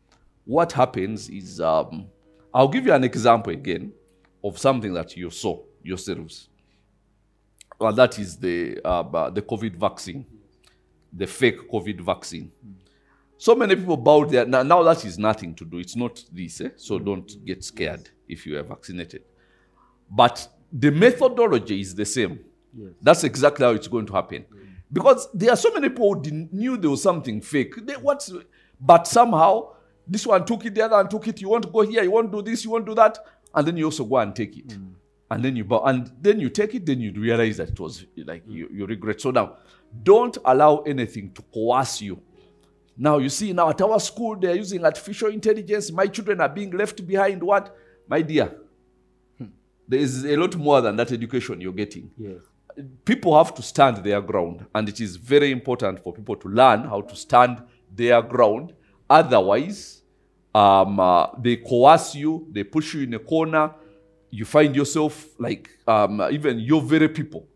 what happens is, um, I'll give you an example again of something that you saw yourselves. Well, that is the uh, the COVID vaccine, the fake COVID vaccine. So many people bowed there. Now, now that is nothing to do. It's not this, eh? So don't get scared if you are vaccinated. But the methodology is the same.
Yes.
That's exactly how it's going to happen. Because there are so many people who didn't, knew there was something fake. They, what's, but somehow, this one took it, the other one took it. You want to go here, you want to do this, you want to do that. And then you also go and take it. Mm. And then you bow, and then you take it, then you realize that it was like mm. you, you regret. So now, don't allow anything to coerce you. Now, you see, now at our school, they're using artificial intelligence. My children are being left behind. What? My dear, hmm. there is a lot more than that education you're getting.
Yes.
People have to stand their ground. And it is very important for people to learn how to stand their ground. Otherwise, um, uh, they coerce you. They push you in a corner. You find yourself like um, even your very people,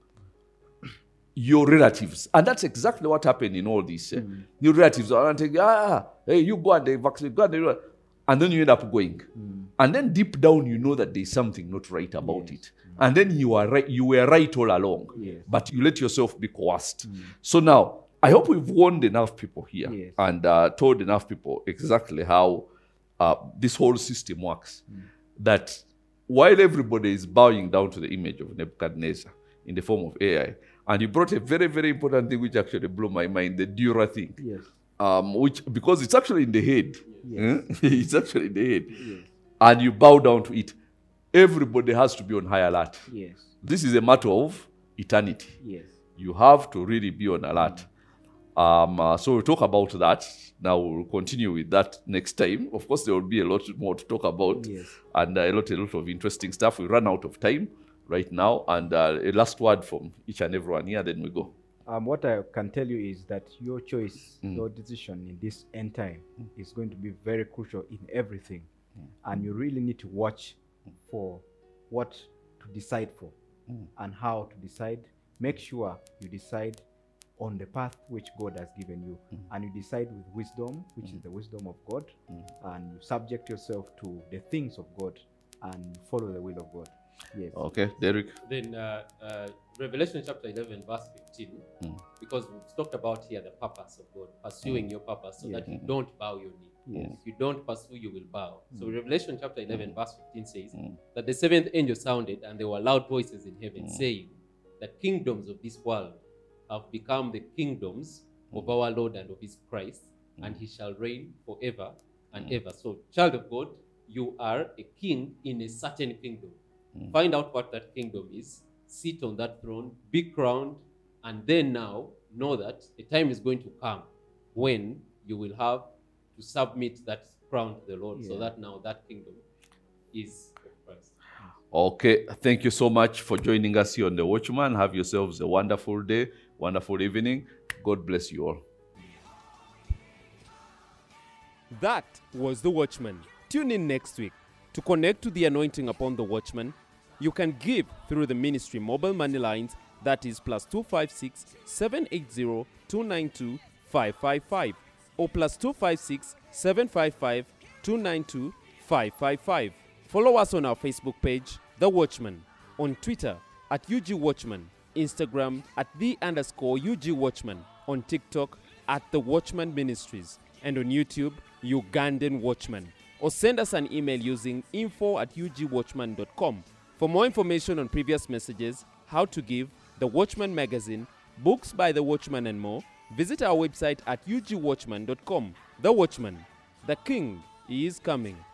your relatives. And that's exactly what happened in all this. Eh? Mm. Your relatives are saying, ah, hey, you go and they vaccinate, go and they and then you end up going. Mm. And then deep down, you know that there's something not right about yes. it. Mm. And then you are right, you were right all along, yes. but you let yourself be coerced. Mm. So now, I hope we've warned enough people here yes. and uh, told enough people exactly how uh, this whole system works. Mm. That while everybody is bowing down to the image of Nebuchadnezzar in the form of A I, and you brought a very, very important thing which actually blew my mind, the Dura thing.
Yes.
Um, which, because it's actually in the head.
Yes.
It's actually in the head.
Yes.
And you bow down to it. Everybody has to be on high alert.
Yes.
This is a matter of eternity.
Yes.
You have to really be on alert. Um, uh, so we'll talk about that. Now we'll continue with that next time. Of course, there will be a lot more to talk about.
Yes.
And uh, a lot, a lot of interesting stuff. We run out of time right now. And uh, a last word from each and everyone here, then we go.
Um, what I can tell you is that your choice,
Mm.
your decision in this end time mm. is going to be very crucial in everything. Mm. And you really need to watch for what to decide for mm. and how to decide. Make sure you decide on the path which God has given you. Mm. And you decide with wisdom, which mm. is the wisdom of God. Mm. And you subject yourself to the things of God and follow the will of God. Yes.
Okay, Derek.
Then uh, uh, Revelation chapter eleven, verse fifteen, mm. because we've talked about here the purpose of God, pursuing mm. your purpose so
yes.
that you don't bow your knee.
Yes.
If you don't pursue, you will bow. Mm. So Revelation chapter eleven, mm. verse fifteen says
mm.
that the seventh angel sounded, and there were loud voices in heaven mm. saying that kingdoms of this world have become the kingdoms mm. of our Lord and of his Christ, mm. and he shall reign forever and mm. ever. So, child of God, you are a king in a certain kingdom. Mm. Find out what that kingdom is, sit on that throne, be crowned, and then now know that a time is going to come when you will have to submit that crown to the Lord, yeah. so that now that kingdom is of Christ.
Okay, thank you so much for joining us here on The Watchman. Have yourselves a wonderful day, wonderful evening. God bless you all.
That was The Watchman. Tune in next week. To connect to the anointing upon The Watchman, you can give through the ministry mobile money lines, that is plus two five six, seven eight zero, two nine two, five five five or plus two five six, seven five five, two nine two, five five five. Follow us on our Facebook page, The Watchman, on Twitter at U G Watchman, Instagram at the underscore U G Watchman, on TikTok at The Watchman Ministries, and on YouTube, Ugandan Watchman. Or send us an email using info at u g watchman dot com. For more information on previous messages, how to give, The Watchman magazine, books by The Watchman and more, visit our website at u g watchman dot com. The Watchman, the King is coming.